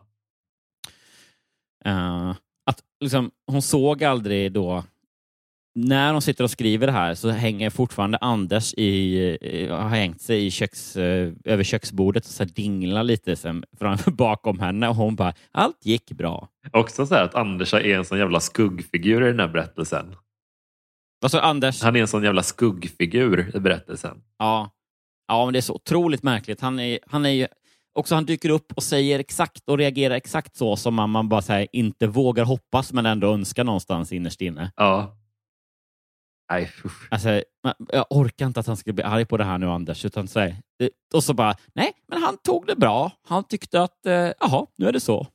Uh, att liksom, hon såg aldrig då, när hon sitter och skriver det här så hänger fortfarande Anders i, har hängt sig i köks, uh, över köksbordet och så dinglar lite sen fram, bakom henne och hon bara, allt gick bra. Också så här att Anders är en sån jävla skuggfigur i den här berättelsen. Alltså Anders... Han är en sån jävla skuggfigur i berättelsen. Ja, ja men det är så otroligt märkligt. Han är, han är ju... Också han dyker upp och säger exakt och reagerar exakt så som man, man bara så här, inte vågar hoppas men ändå önskar någonstans innerst inne. Ja. Nej, alltså, jag orkar inte att han ska bli arg på det här nu, Anders. Utan så här, det, och så bara, nej, men han tog det bra. Han tyckte att, eh, jaha, nu är det så.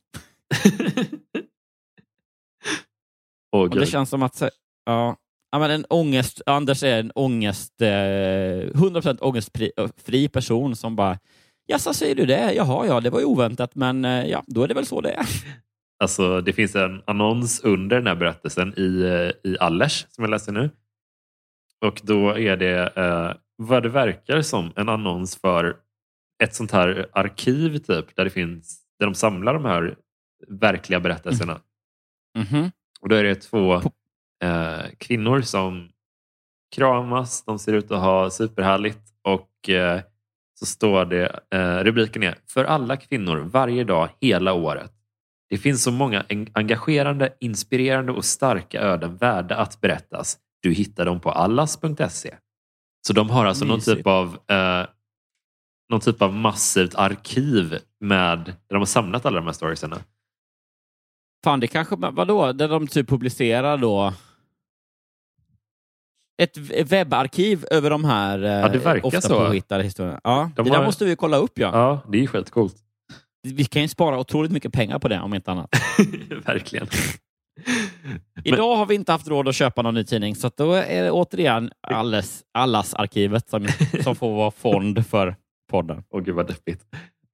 oh, och det känns som att, så, ja, ja, men en ångest, Anders är en ångest, eh, hundra procent ångestfri person som bara, ja, så säger du det? Jaha, ja, det var ju oväntat, men eh, ja, då är det väl så det är. Alltså, det finns en annons under den här berättelsen i, i Allers som jag läser nu. Och då är det eh, vad det verkar som en annons för ett sånt här arkiv typ, där det finns, där de samlar de här verkliga berättelserna. Mm. Mm-hmm. Och då är det två eh, kvinnor som kramas, de ser ut att ha superhärligt och eh, så står det, eh, rubriken är, för alla kvinnor varje dag hela året. Det finns så många en- engagerande, inspirerande och starka öden värda att berättas. Du hittar dem på allas punkt se. Så de har alltså någon typ av eh, någon typ av massivt arkiv med, där de har samlat alla de här storiesarna. Fan, det kanske, vadå? Där de typ publicerar då ett webbarkiv över de här ja, det verkar ofta så. påhittade historierna. Ja, de det har... där måste vi kolla upp, ja. Ja, det är skitcoolt. Vi kan ju spara otroligt mycket pengar på det, om inte annat. Verkligen. Idag har vi inte haft råd att köpa någon ny tidning, så att då är det återigen allas, allas arkivet som, som får vara fond för podden. Åh gud vad deppigt.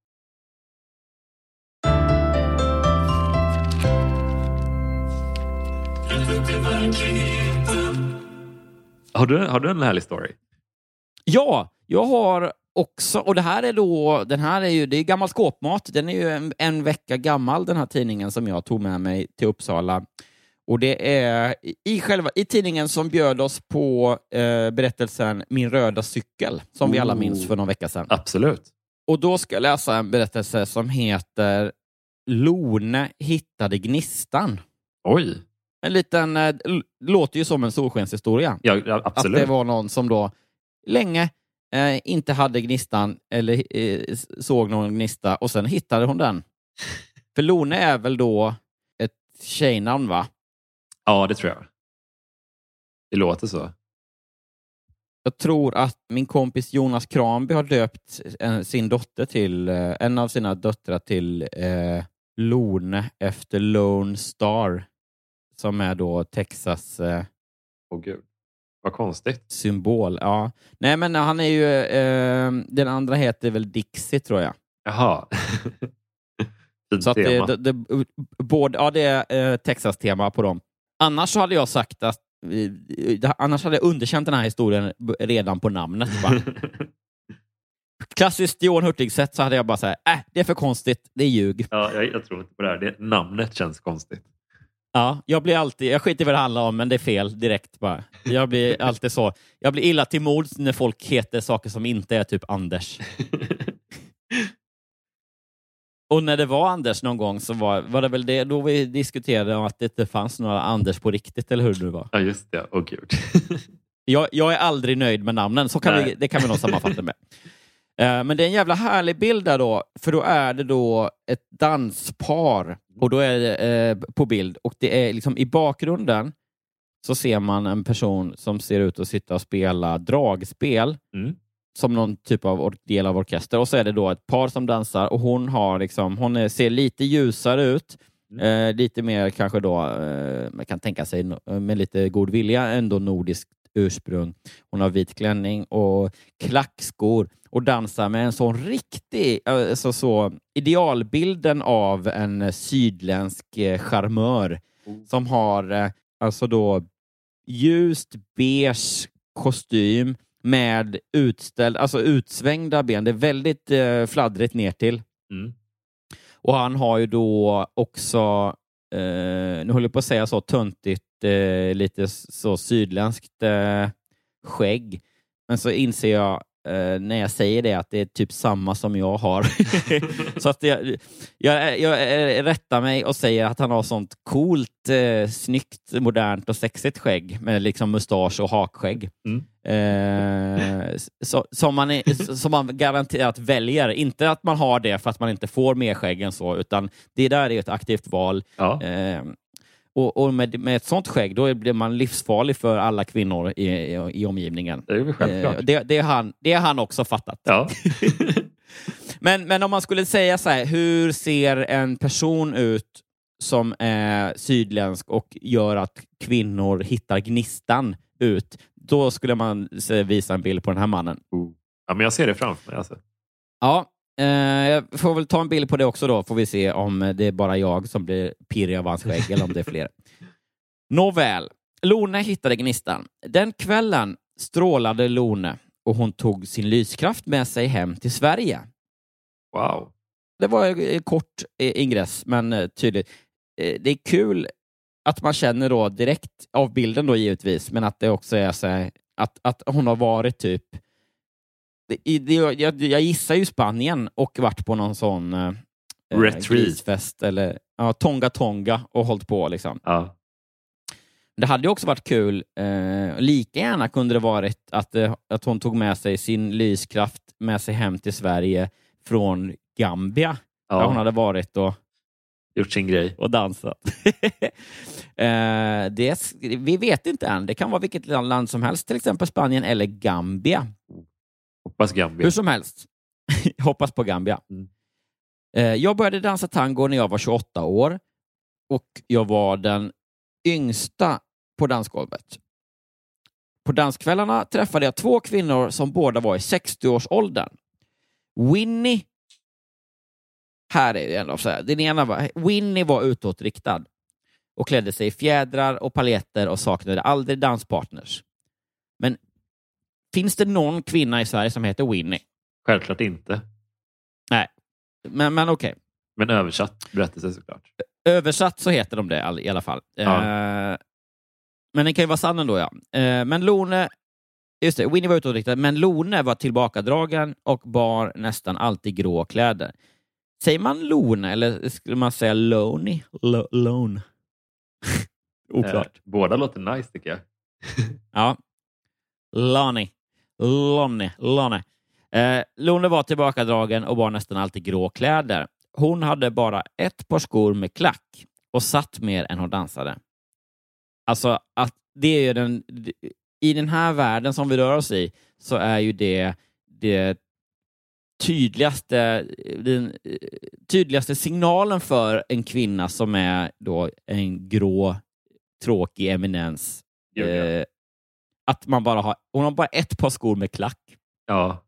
Har du, har du en härlig story? Ja, jag har också, och det här är då, den här är ju, det är gammal skåpmat, den är ju en, en vecka gammal, den här tidningen som jag tog med mig till Uppsala. Och det är i själva i tidningen som bjöd oss på eh, berättelsen Min röda cykel, som oh. vi alla minns för någon vecka sedan. Absolut. Och då ska jag läsa en berättelse som heter Lone hittade gnistan. Oj. En liten, äh, låter ju som en solskenshistoria. Ja, ja, absolut. Att det var någon som då länge äh, inte hade gnistan eller äh, såg någon gnista och sen hittade hon den. För Lone är väl då ett tjejnamn, va? Ja, det tror jag. Det låter så. Jag tror att min kompis Jonas Kranby har döpt en, sin dotter till, äh, en av sina döttrar till äh, Lone efter Lone Star. Som är då Texas... Åh eh, oh, gud. Vad konstigt. Symbol, ja. Nej, men han är ju... Eh, den andra heter väl Dixie, tror jag. Jaha. Så att det, det, det, både, ja, det är eh, Texas-tema på dem. Annars så hade jag sagt att... Eh, annars hade jag underkänt den här historien redan på namnet. Klassiskt Johan Hurtig-sätt så hade jag bara sagt, äh, det är för konstigt, det är ljug. Ja, jag, jag tror inte på det här. Det, namnet känns konstigt. Ja, jag blir alltid, jag skiter i vad det handlar om, men det är fel direkt bara. Jag blir alltid så. Jag blir illa till mods när folk heter saker som inte är typ Anders. Och när det var Anders någon gång så var, var det väl det då vi diskuterade om att det inte fanns några Anders på riktigt, eller hur det var? Ja, just det. Åh gud. jag, jag är aldrig nöjd med namnen, så kan vi, det kan vi nog sammanfatta med. Uh, men det är en jävla härlig bild där då, för då är det då ett danspar och då är det uh, på bild och det är liksom i bakgrunden så ser man en person som ser ut att sitta och spela dragspel mm. som någon typ av or- del av orkester, och så är det då ett par som dansar och hon har liksom, hon är, ser lite ljusare ut, mm. uh, lite mer kanske då uh, man kan tänka sig no- med lite god vilja ändå nordisk ursprung. Hon har vit klänning och klackskor och dansar med en sån riktig, alltså så idealbilden av en sydländsk eh, charmör mm. som har eh, alltså då ljust beige kostym med utställd, alltså utsvängda ben. Det är väldigt eh, fladdrigt ner till. Mm. Och han har ju då också eh, nu håller jag på att säga så töntigt eh, lite så sydländskt eh, skägg. Men så inser jag eh, när jag säger det att det är typ samma som jag har. Så att jag, jag, jag rättar mig och säger att han har sånt coolt, eh, snyggt, modernt och sexigt skägg med liksom mustasch och hakskägg. Mm. Eh, så, som, man är, som man garanterat väljer. Inte att man har det för att man inte får mer skägg än så, utan det där är ett aktivt val. Ja. Eh, Och, och med, med ett sånt skägg då blir man livsfarlig för alla kvinnor i, i, i omgivningen. Det är väl självklart. Eh, det, det, är han, det är han också fattat. Ja. men, men om man skulle säga så här, hur ser en person ut som är sydländsk och gör att kvinnor hittar gnistan ut? Då skulle man visa en bild på den här mannen. Oh. Ja, men jag ser det framför mig alltså. Ja. Jag får väl ta en bild på det också då, får vi se om det är bara jag som blir pirrig av hans skägg eller om det är fler. Nåväl, Lone hittade gnistan. Den kvällen strålade Lone och hon tog sin lyskraft med sig hem till Sverige. Wow. Det var en kort ingress, men tydligt. Det är kul att man känner då direkt av bilden då givetvis, men att det också är så här, att, att hon har varit typ I, det, jag, jag gissar ju Spanien och varit på någon sån eh, grisfest eller ja, Tonga Tonga och hållit på liksom. Ja. Det hade ju också varit kul. Eh, lika gärna kunde det varit att, eh, att hon tog med sig sin lyskraft med sig hem till Sverige från Gambia. Ja. Där hon hade varit och gjort sin grej och dansat. eh, det, vi vet inte än. Det kan vara vilket land som helst, till exempel Spanien eller Gambia. Hoppas Gambia. Hur som helst. Hoppas på Gambia. Mm. Eh, jag började dansa tango när jag var tjugoåtta år. Och jag var den yngsta på dansgolvet. På danskvällarna träffade jag två kvinnor som båda var i sextio-årsåldern. Winnie. Här är det ändå så här. Den ena var, Winnie var utåtriktad. Och klädde sig i fjädrar och paletter och saknade aldrig danspartners. Men finns det någon kvinna i Sverige som heter Winnie? Självklart inte. Nej, men, men okej. Okay. Men översatt berättelse såklart. Översatt så heter de det i alla fall. Ja. Uh, men den kan ju vara sann ändå, ja. Uh, men Lone, just det, Winnie var utåtriktad, men Lone var tillbakadragen och bar nästan alltid grå kläder. Säger man Lone eller skulle man säga Loney? Lo- Lone. Oklart. Uh, båda låter nice tycker jag. Ja. Lonnie. Lonnie. Lonnie. Eh, Lone var tillbakadragen och var nästan alltid grå kläder. Hon hade bara ett par skor med klack och satt mer än hon dansade. Alltså, att det är ju den, i den här världen som vi rör oss i så är ju det det tydligaste den tydligaste signalen för en kvinna som är då en grå tråkig eminens. Eh, att man bara har hon har bara ett par skor med klack. Ja.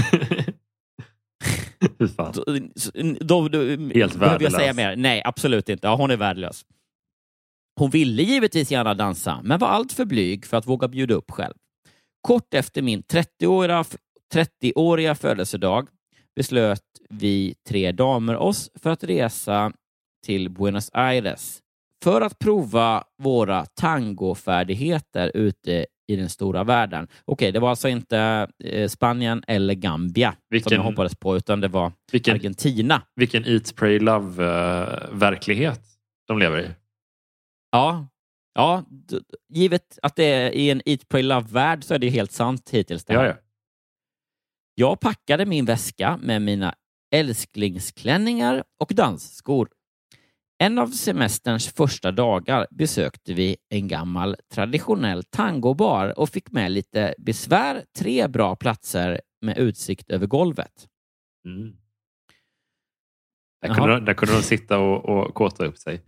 Hur fan? Då, då, då helt värdelös. Jag säga mer? Nej, absolut inte. Ja, hon är värdelös. Hon ville givetvis gärna dansa, men var allt för blyg för att våga bjuda upp själv. Kort efter min trettioåriga, trettioåriga födelsedag beslöt vi tre damer oss för att resa till Buenos Aires för att prova våra tangofärdigheter ute i den stora världen. Okej, det var alltså inte eh, Spanien eller Gambia vilken, som jag hoppades på, utan det var vilken, Argentina. Vilken Eat, Pray, Love-verklighet uh, de lever i. Ja, ja d- givet att det är i en Eat, Pray, Love-värld så är det helt sant hittills. Där. Ja, ja. Jag packade min väska med mina älsklingsklänningar och dansskor. En av semesterns första dagar besökte vi en gammal traditionell tangobar och fick med lite besvär tre bra platser med utsikt över golvet. Mm. Där, kunde de, där kunde de sitta och, och kåta upp sig.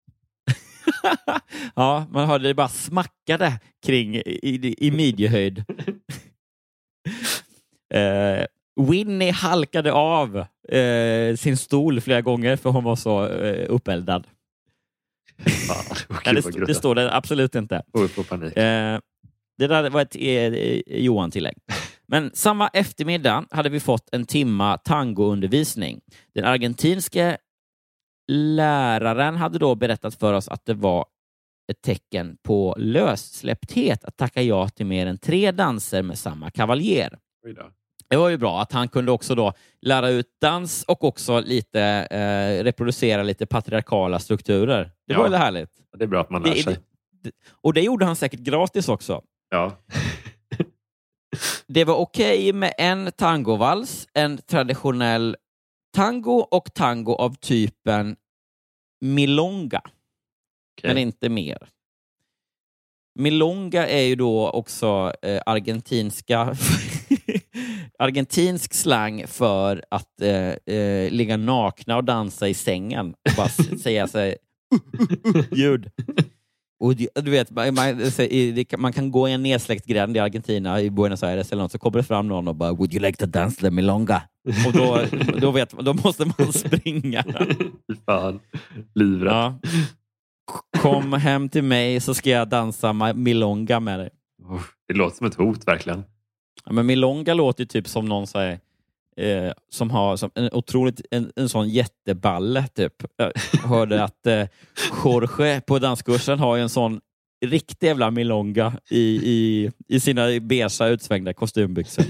Ja, man hörde det bara smackade kring i, i, i midjehöjd. eh, Winnie halkade av eh, sin stol flera gånger för hon var så eh, uppeldad. Ja, Nej, det, det står det absolut inte. På panik. Eh, det där var ett eh, Johan-tillägg. Men samma eftermiddag hade vi fått en timma tangoundervisning. Den argentinske läraren hade då berättat för oss att det var ett tecken på lössläppthet att tacka ja till mer än tre danser med samma kavaljer. Det var ju bra att han kunde också då lära ut dans och också lite eh, reproducera lite patriarkala strukturer. Det ja, var ju härligt. Det är bra att man lär det, sig. Det, och det gjorde han säkert gratis också. Ja. Det var okej okay med en tangovals, en traditionell tango och tango av typen milonga. Okay. Men inte mer. Milonga är ju då också eh, argentinska argentinsk slang för att eh, eh, ligga nakna och dansa i sängen och bara säga sig ljud. Och du vet, man, man kan gå i en nedsläckt gränd i Argentina, i Buenos Aires eller något, så kommer det fram någon och bara, would you like to dance the milonga? Och då, då, vet, då måste man springa. Fan, livrädd. Ja. Kom hem till mig så ska jag dansa milonga med dig. Det låter som ett hot, verkligen. Ja, men milonga låter typ som någon säger Eh, som har som en otroligt en, en sån jätteballe typ. Jag hörde att eh, Jorge på danskursen har en sån riktig jävla milonga i, i, i sina beiga utsvängda kostymbyxor.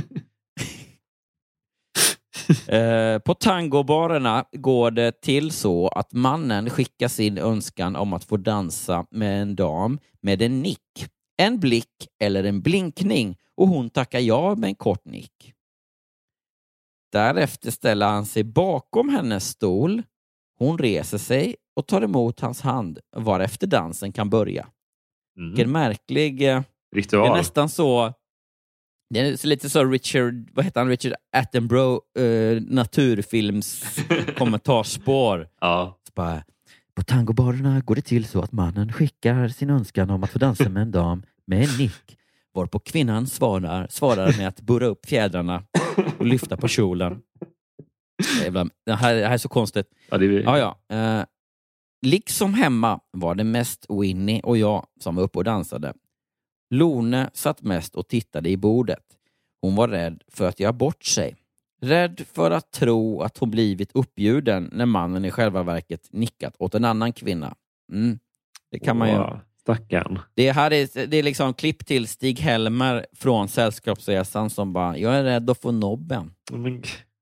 eh, på tangobarerna går det till så att mannen skickar sin önskan om att få dansa med en dam med en nick, en blick eller en blinkning, och hon tackar ja med en kort nick. Därefter ställer han sig bakom hennes stol. Hon reser sig och tar emot hans hand, varefter dansen kan börja. Mm. Vilken märklig eh, ritual. Det är nästan så. Det är lite så Richard, vad heter han? Richard Attenborough eh, naturfilms kommentarspår. Ja. Bara, på tangobarerna går det till så att mannen skickar sin önskan om att få dansa med en dam med en nick, varpå kvinnan svarar, svarar med att burra upp fjädrarna och lyfta på kjolen. Jävla, det, här, det här är så konstigt. Ja, det är... ja, ja. Eh, liksom hemma var det mest Winnie och jag som var uppe och dansade. Lone satt mest och tittade i bordet. Hon var rädd för att göra bort sig. Rädd för att tro att hon blivit uppbjuden när mannen i själva verket nickat åt en annan kvinna. Mm. Det kan man ju... Wow. Stackarn. Det här är, det är liksom klipp till Stig Helmer från Sällskapsresan som bara, jag är rädd att få nobben. Men,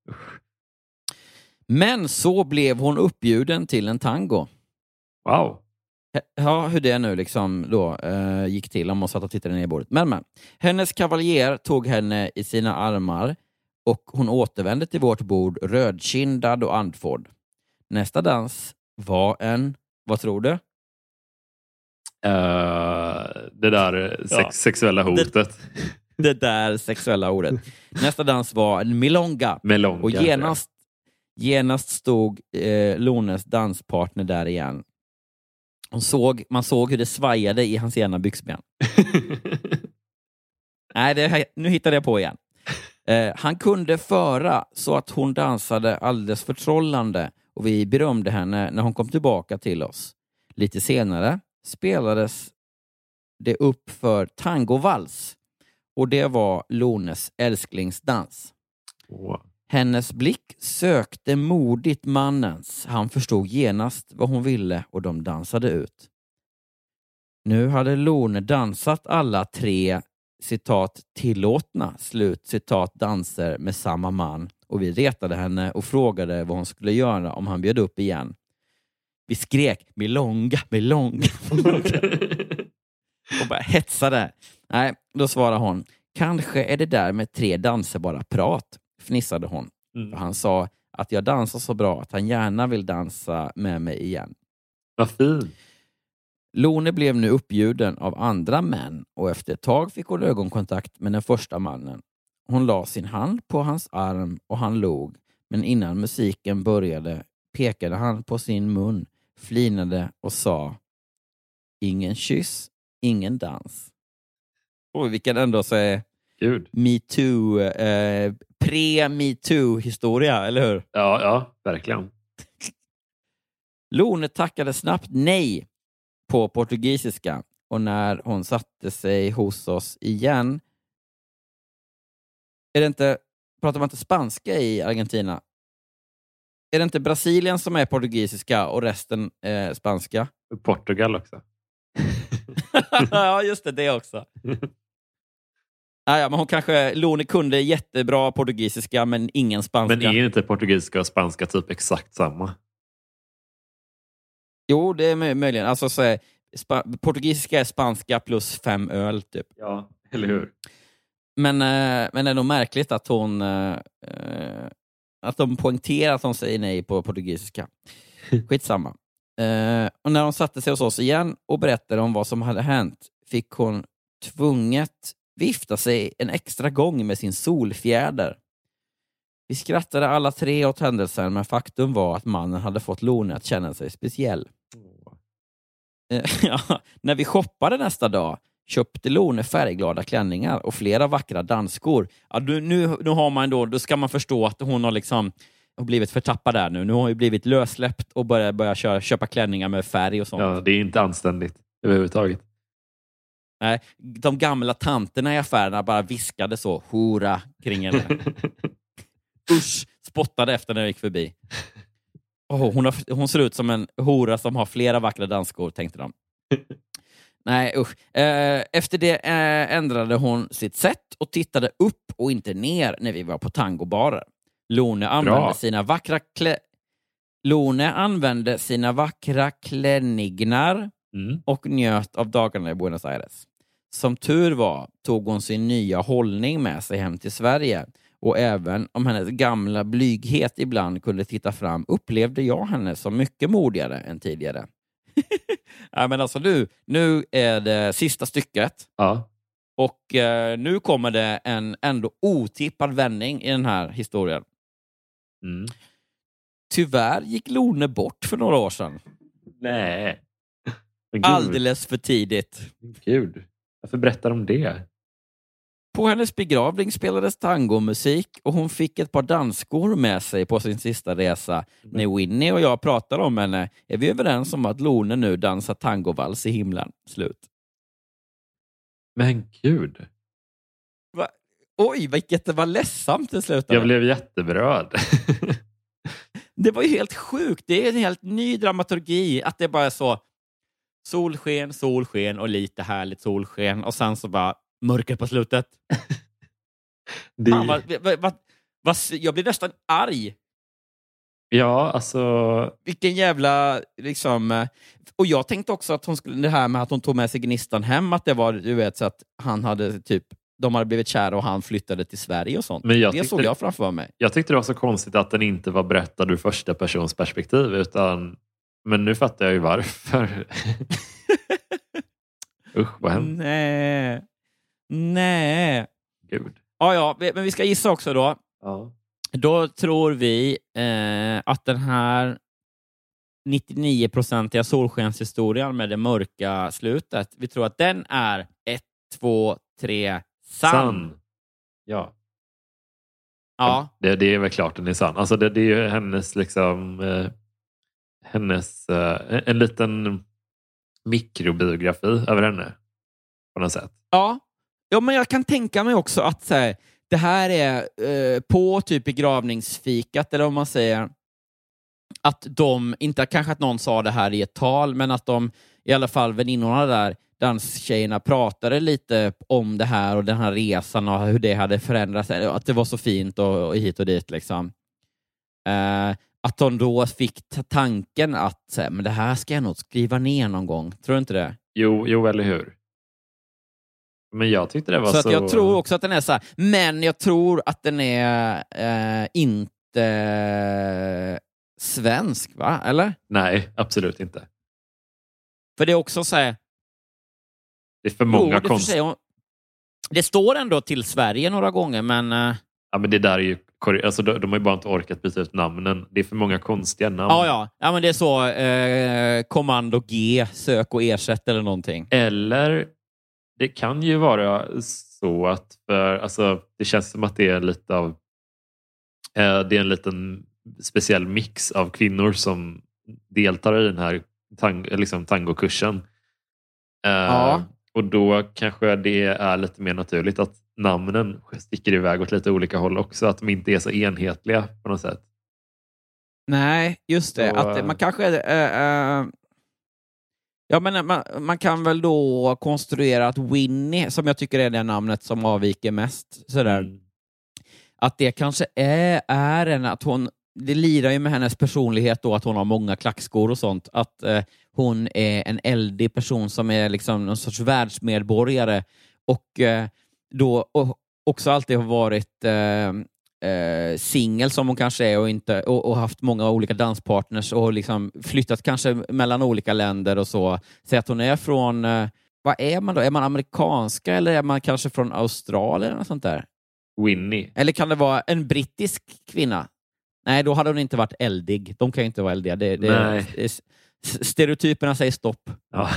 Men så blev hon uppbjuden till en tango. Wow. Ja, hur det nu liksom då eh, gick till om man satt och tittade ner i bordet. Men, men hennes kavaljer tog henne i sina armar och hon återvände till vårt bord rödkindad och andfådd. Nästa dans var en, vad tror du? Uh, det där sex, ja. sexuella hotet. Det, det där sexuella ordet. Nästa dans var en milonga. milonga och genast, genast stod eh, Lones danspartner där igen. Hon såg, man såg hur det svajade i hans ena byxben. Nej, det, nu hittade jag på igen. Eh, han kunde föra så att hon dansade alldeles förtrollande och vi berömde henne när hon kom tillbaka till oss. Lite senare spelades det upp för tangovals och det var Lones älsklingsdans. Wow. Hennes blick sökte modigt mannens. Han förstod genast vad hon ville och de dansade ut. Nu hade Lone dansat alla tre citat tillåtna slut citat danser med samma man och vi retade henne och frågade vad hon skulle göra om han bjöd upp igen. Vi skrek milonga, milonga, milonga. Och bara hetsade. Nej, då svarade hon, kanske är det där med tre danser bara prat, fnissade hon. Mm. Och han sa att jag dansar så bra att han gärna vill dansa med mig igen. Vad fint. Lone blev nu uppbjuden av andra män och efter ett tag fick hon ögonkontakt med den första mannen. Hon la sin hand på hans arm och han log, men innan musiken började pekade han på sin mun, flinade och sa ingen kyss, ingen dans. Och vilken ändå så är Gud. Me Too eh, pre-MeToo-historia, eller hur? Ja, ja, verkligen. Lone tackade snabbt nej på portugisiska och när hon satte sig hos oss igen, är det inte, pratar man inte spanska i Argentina? Är det inte Brasilien som är portugisiska och resten eh, spanska? Portugal också. Ja, just det, det också. Ah, ja, men hon kanske, Lone kunde jättebra portugisiska men ingen spanska. Men är inte portugisiska och spanska typ exakt samma? Jo, det är möj- möjligen. Alltså, så är, spa- portugisiska är spanska plus fem öl, typ. Ja, eller hur? Men, eh, men det är nog märkligt att hon eh, att de poängterar att hon säger nej på portugisiska. Skitsamma. Eh, och när hon satte sig hos oss igen och berättade om vad som hade hänt fick hon tvunget vifta sig en extra gång med sin solfjäder. Vi skrattade alla tre åt händelsen, men faktum var att mannen hade fått Lone att känna sig speciell. Eh, ja, när vi shoppade nästa dag köpte Lone färgglada klänningar och flera vackra dansskor. Ja, nu, nu, nu har man då, då ska man förstå att hon har liksom har blivit förtappad där nu. Nu har hon ju blivit lössläppt och börjat börja köra, köpa klänningar med färg och sånt. Ja, det är inte anständigt överhuvudtaget. Nej, de gamla tanterna i affärerna bara viskade så, hora kring henne. Usch, spottade efter när jag gick förbi. Oh, hon, har, hon ser ut som en hora som har flera vackra dansskor, tänkte de. Nej, usch. Eh, efter det eh, ändrade hon sitt sätt och tittade upp och inte ner när vi var på tangobarer. Lone använde Bra. sina vackra klä... Lone använde sina vackra klänningar mm. och njöt av dagarna i Buenos Aires. Som tur var tog hon sin nya hållning med sig hem till Sverige. Och även om hennes gamla blyghet ibland kunde titta fram upplevde jag henne som mycket modigare än tidigare. Ja, men alltså nu, nu är det sista stycket. Ja. Och eh, nu kommer det en ändå otippad vändning i den här historien. Mm. Tyvärr gick Lone bort för några år sedan. Nej. Men alldeles för tidigt. Gud, varför berättar de det? På hennes begravning spelades tangomusik och hon fick ett par dansskor med sig på sin sista resa. När Winnie och jag pratar om henne är vi överens om att Lone nu dansar tangovals i himlen. Slut. Men gud. Va? Oj, vilket det var ledsamt till slut. Jag blev jätteberörd. Det var ju helt sjukt. Det är en helt ny dramaturgi. Att det bara är så solsken, solsken och lite härligt solsken. Och sen så bara mörker på slutet. Det... Fan, vad, vad, vad, vad, jag blir nästan arg. Ja, alltså... Vilken jävla... liksom. Och jag tänkte också att hon skulle... Det här med att hon tog med sig gnistan hem. Att det var, du vet, så att han hade typ... De hade blivit kära och han flyttade till Sverige och sånt. Men jag det tyckte, såg jag framför mig. Jag tyckte det var så konstigt att den inte var berättad ur första persons perspektiv. Utan... Men nu fattar jag ju varför. Usch, vad hemskt. Nej. Nej. Gud. Ja, ja, men vi ska gissa också då. Ja. Då tror vi eh, att den här nittionio-procentiga solskenshistorien med det mörka slutet, vi tror att den är ett, två, tre, sann. Sann. Ja. Ja. Det, det är väl klart den är sann. Alltså det, det är ju hennes liksom eh, hennes eh, en liten mikrobiografi över henne på något sätt. Ja. Ja, men jag kan tänka mig också att så här, det här är eh, på typ begravningsfikat, eller om man säger att de, inte kanske att någon sa det här i ett tal, men att de i alla fall väninnorna där, danstjejerna, pratade lite om det här och den här resan och hur det hade förändrats, att det var så fint och, och hit och dit liksom. Eh, att de då fick ta tanken att så här, men det här ska jag nog skriva ner någon gång. Tror du inte det? Jo, jo eller hur? Men jag tyckte det var så... Så att jag tror också att den är så här. Men jag tror att den är eh, inte eh, svensk, va? Eller? Nej, absolut inte. För det är också så här... Det är för många jo, konst... det, det står ändå till Sverige några gånger, men... Eh... Ja, men det där är ju... Alltså, de, de har ju bara inte orkat byta ut namnen. Det är för många konstiga namn. Ja, ja. Ja, men det är så... Eh, kommando G, sök och ersätt eller någonting. Eller... Det kan ju vara så att för, alltså, det känns som att det är lite av Eh, det är en liten speciell mix av kvinnor som deltar i den här tang- liksom tangokursen. Eh, Ja. Och då kanske det är lite mer naturligt att namnen sticker iväg åt lite olika håll också. Att de inte är så enhetliga på något sätt. Nej, just det. Så, Att man kanske... Äh, äh, ja, men man, man kan väl då konstruera att Winnie, som jag tycker är det namnet som avviker mest, sådär, Mm. att det kanske är, är en att hon... Det lirar ju med hennes personlighet då, att hon har många klackskor och sånt. Att eh, hon är en eldig person som är liksom någon sorts världsmedborgare och eh, då och också alltid har varit eh, eh, singel som hon kanske är och, inte, och, och haft många olika danspartners och liksom flyttat kanske mellan olika länder och så. Så att hon är från... Eh, vad är man då? Är man amerikanska eller är man kanske från Australien eller något sånt där? Winnie. Eller kan det vara en brittisk kvinna? Nej, då hade hon inte varit eldig. De kan ju inte vara eldiga. Det, det, Nej. det, stereotyperna säger stopp. Ja.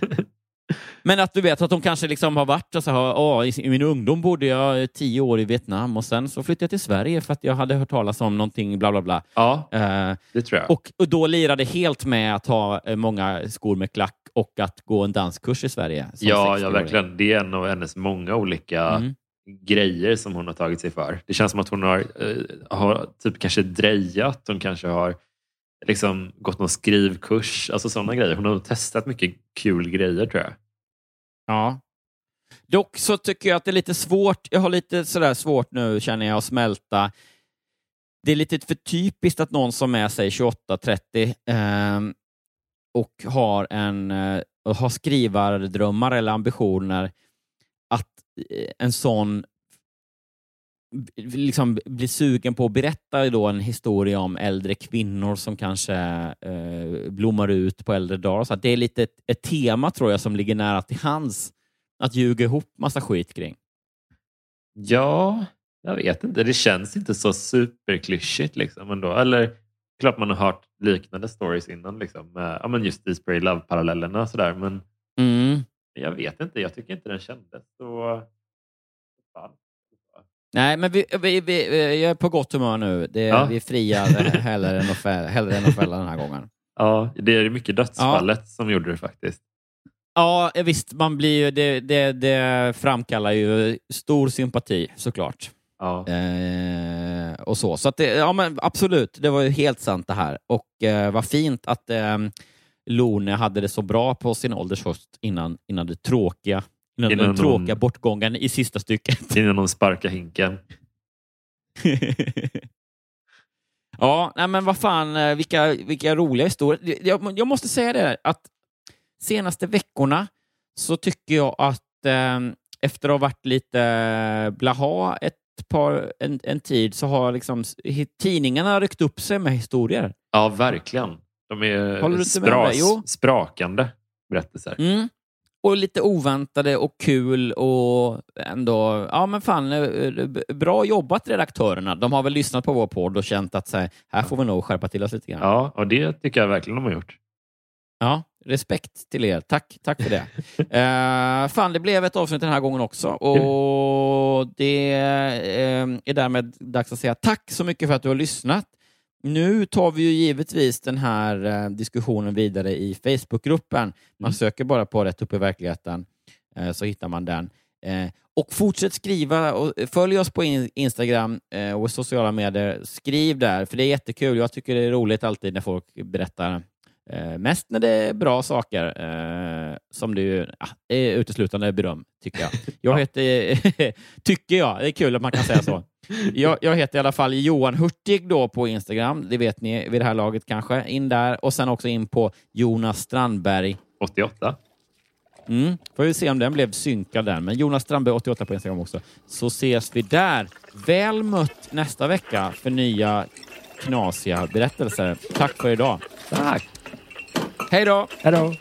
Men att du vet att de kanske liksom har varit och så här, åh, i min ungdom bodde jag tio år i Vietnam och sen så flyttade jag till Sverige för att jag hade hört talas om någonting bla bla bla. Ja, Eh, det tror jag. och, och då lirade helt med att ha eh, många skor med klack och att gå en danskurs i Sverige. som Ja, ja, sextioåring. verkligen. Det är en av hennes många olika Mm. grejer som hon har tagit sig för. Det känns som att hon har, eh, har typ kanske drejat. Hon kanske har liksom gått någon skrivkurs. Alltså sådana grejer. Hon har testat mycket kul grejer, tror jag. Ja. Dock så tycker jag att det är lite svårt. Jag har lite sådär svårt nu, känner jag, att smälta. Det är lite för typiskt att någon som är sig tjugoåtta trettio eh, och har en eh, och har skrivardrömmar eller ambitioner, att eh, en sån b- liksom blir sugen på att berätta då en historia om äldre kvinnor som kanske eh, blommar ut på äldre dagar. Så att det är lite ett, ett tema, tror jag, som ligger nära till hands att ljuga ihop massa skit kring. Ja, jag vet inte. Det känns inte så superklyschigt liksom ändå. Eller klart man har hört liknande stories innan liksom. Med, ja, men just East Pray Love-parallellerna och sådär. Men Mm. jag vet inte. Jag tycker inte den kändes så... Fan. Nej, men vi, vi, vi, jag är på gott humör nu. Det, Ja. Vi friar hellre än att fälla, hellre än att fälla den här gången. Ja, det är mycket dödsfallet som gjorde det faktiskt. Ja, visst. Man blir ju, det, det, det framkallar ju stor sympati, såklart. Ja. Eh, och så. Så att det, ja, men absolut. Det var ju helt sant det här. Och eh, vad fint att eh, Lone hade det så bra på sin ålders höst innan, innan det tråkiga, innan, Innan den tråkiga hon- bortgången i sista stycket. Innan de sparkar hinken. Ja, nej, men vad fan, eh, vilka, vilka roliga historier. Jag, jag måste säga det, att senaste veckorna så tycker jag att eh, efter att ha varit lite eh, blaha ett par, en, en tid, så har liksom s- tidningarna ryckt upp sig med historier. Ja, verkligen. De Håller du är inte med spra- om det? Jo. sprakande berättelser. Mm. Och lite oväntade och kul och ändå, ja men fan, eh, bra jobbat redaktörerna. De har väl lyssnat på vår podd och känt att så här, här får vi nog skärpa till oss lite grann. Ja, och det tycker jag verkligen de har gjort. Ja, respekt till er. Tack, tack för det. uh, fan, det blev ett avsnitt den här gången också. Och det uh, är därmed dags att säga tack så mycket för att du har lyssnat. Nu tar vi ju givetvis den här uh, diskussionen vidare i Facebookgruppen. Man söker bara på Rätt upp i verkligheten, uh, så hittar man den. Uh, och fortsätt skriva och följ oss på in- Instagram uh, och sociala medier. Skriv där, för det är jättekul. Jag tycker det är roligt alltid när folk berättar. Eh, mest när det är bra saker, eh, som det ju ah, är uteslutande beröm, tycker jag. Jag heter, tycker jag, det är kul att man kan säga så. Jag, jag heter i alla fall Johan Hurtig då på Instagram, det vet ni vid det här laget kanske. In där, och sen också in på Jonas Strandberg. åttioåtta. Mm, får vi se om den blev synkad där. Men Jonas Strandberg åttioåtta på Instagram också. Så ses vi där. Väl mött nästa vecka för nya knasiga berättelser. Tack för idag. Tack. Hej då! Hej då!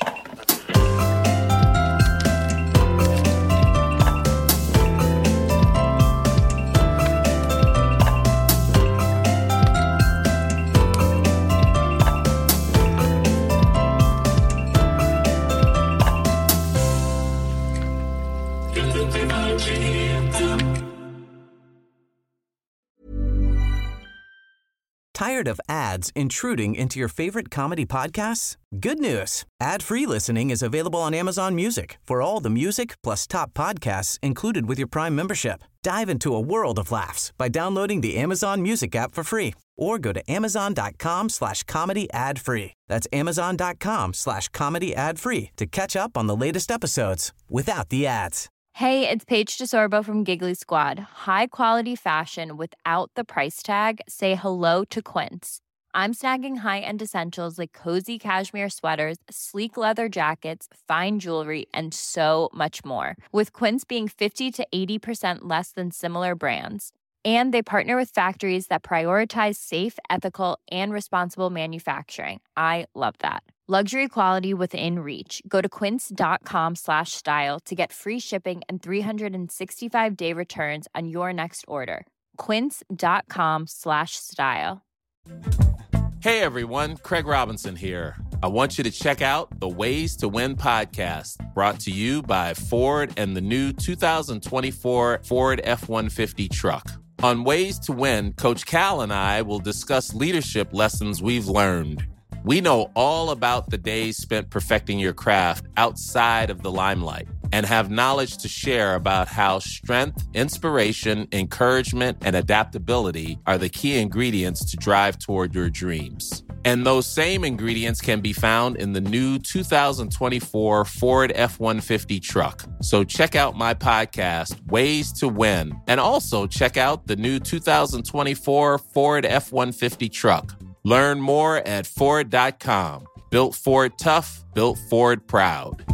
Tired of ads intruding into your favorite comedy podcasts? Good news. Ad-free listening is available on Amazon Music for all the music plus top podcasts included with your Prime membership. Dive into a world of laughs by downloading the Amazon Music app for free or go to amazon.com slash comedy ad free. That's amazon.com slash comedy ad free to catch up on the latest episodes without the ads. Hey, it's Paige DeSorbo from Giggly Squad. High quality fashion without the price tag. Say hello to Quince. I'm snagging high-end essentials like cozy cashmere sweaters, sleek leather jackets, fine jewelry, and so much more. With Quince being fifty to eighty percent less than similar brands. And they partner with factories that prioritize safe, ethical, and responsible manufacturing. I love that. Luxury quality within reach. Go to quince.com slash style to get free shipping and three sixty-five day returns on your next order. Quince.com slash style. Hey everyone, Craig Robinson here. I want you to check out the Ways to Win podcast, brought to you by Ford and the new two thousand twenty-four Ford F one fifty truck. On Ways to Win, Coach Cal and I will discuss leadership lessons we've learned. We know all about the days spent perfecting your craft outside of the limelight and have knowledge to share about how strength, inspiration, encouragement, and adaptability are the key ingredients to drive toward your dreams. And those same ingredients can be found in the new two thousand twenty-four Ford F one fifty truck. So check out my podcast, Ways to Win, and also check out the new two thousand twenty-four Ford F one fifty truck. Learn more at Ford dot com. Built Ford tough, built Ford proud.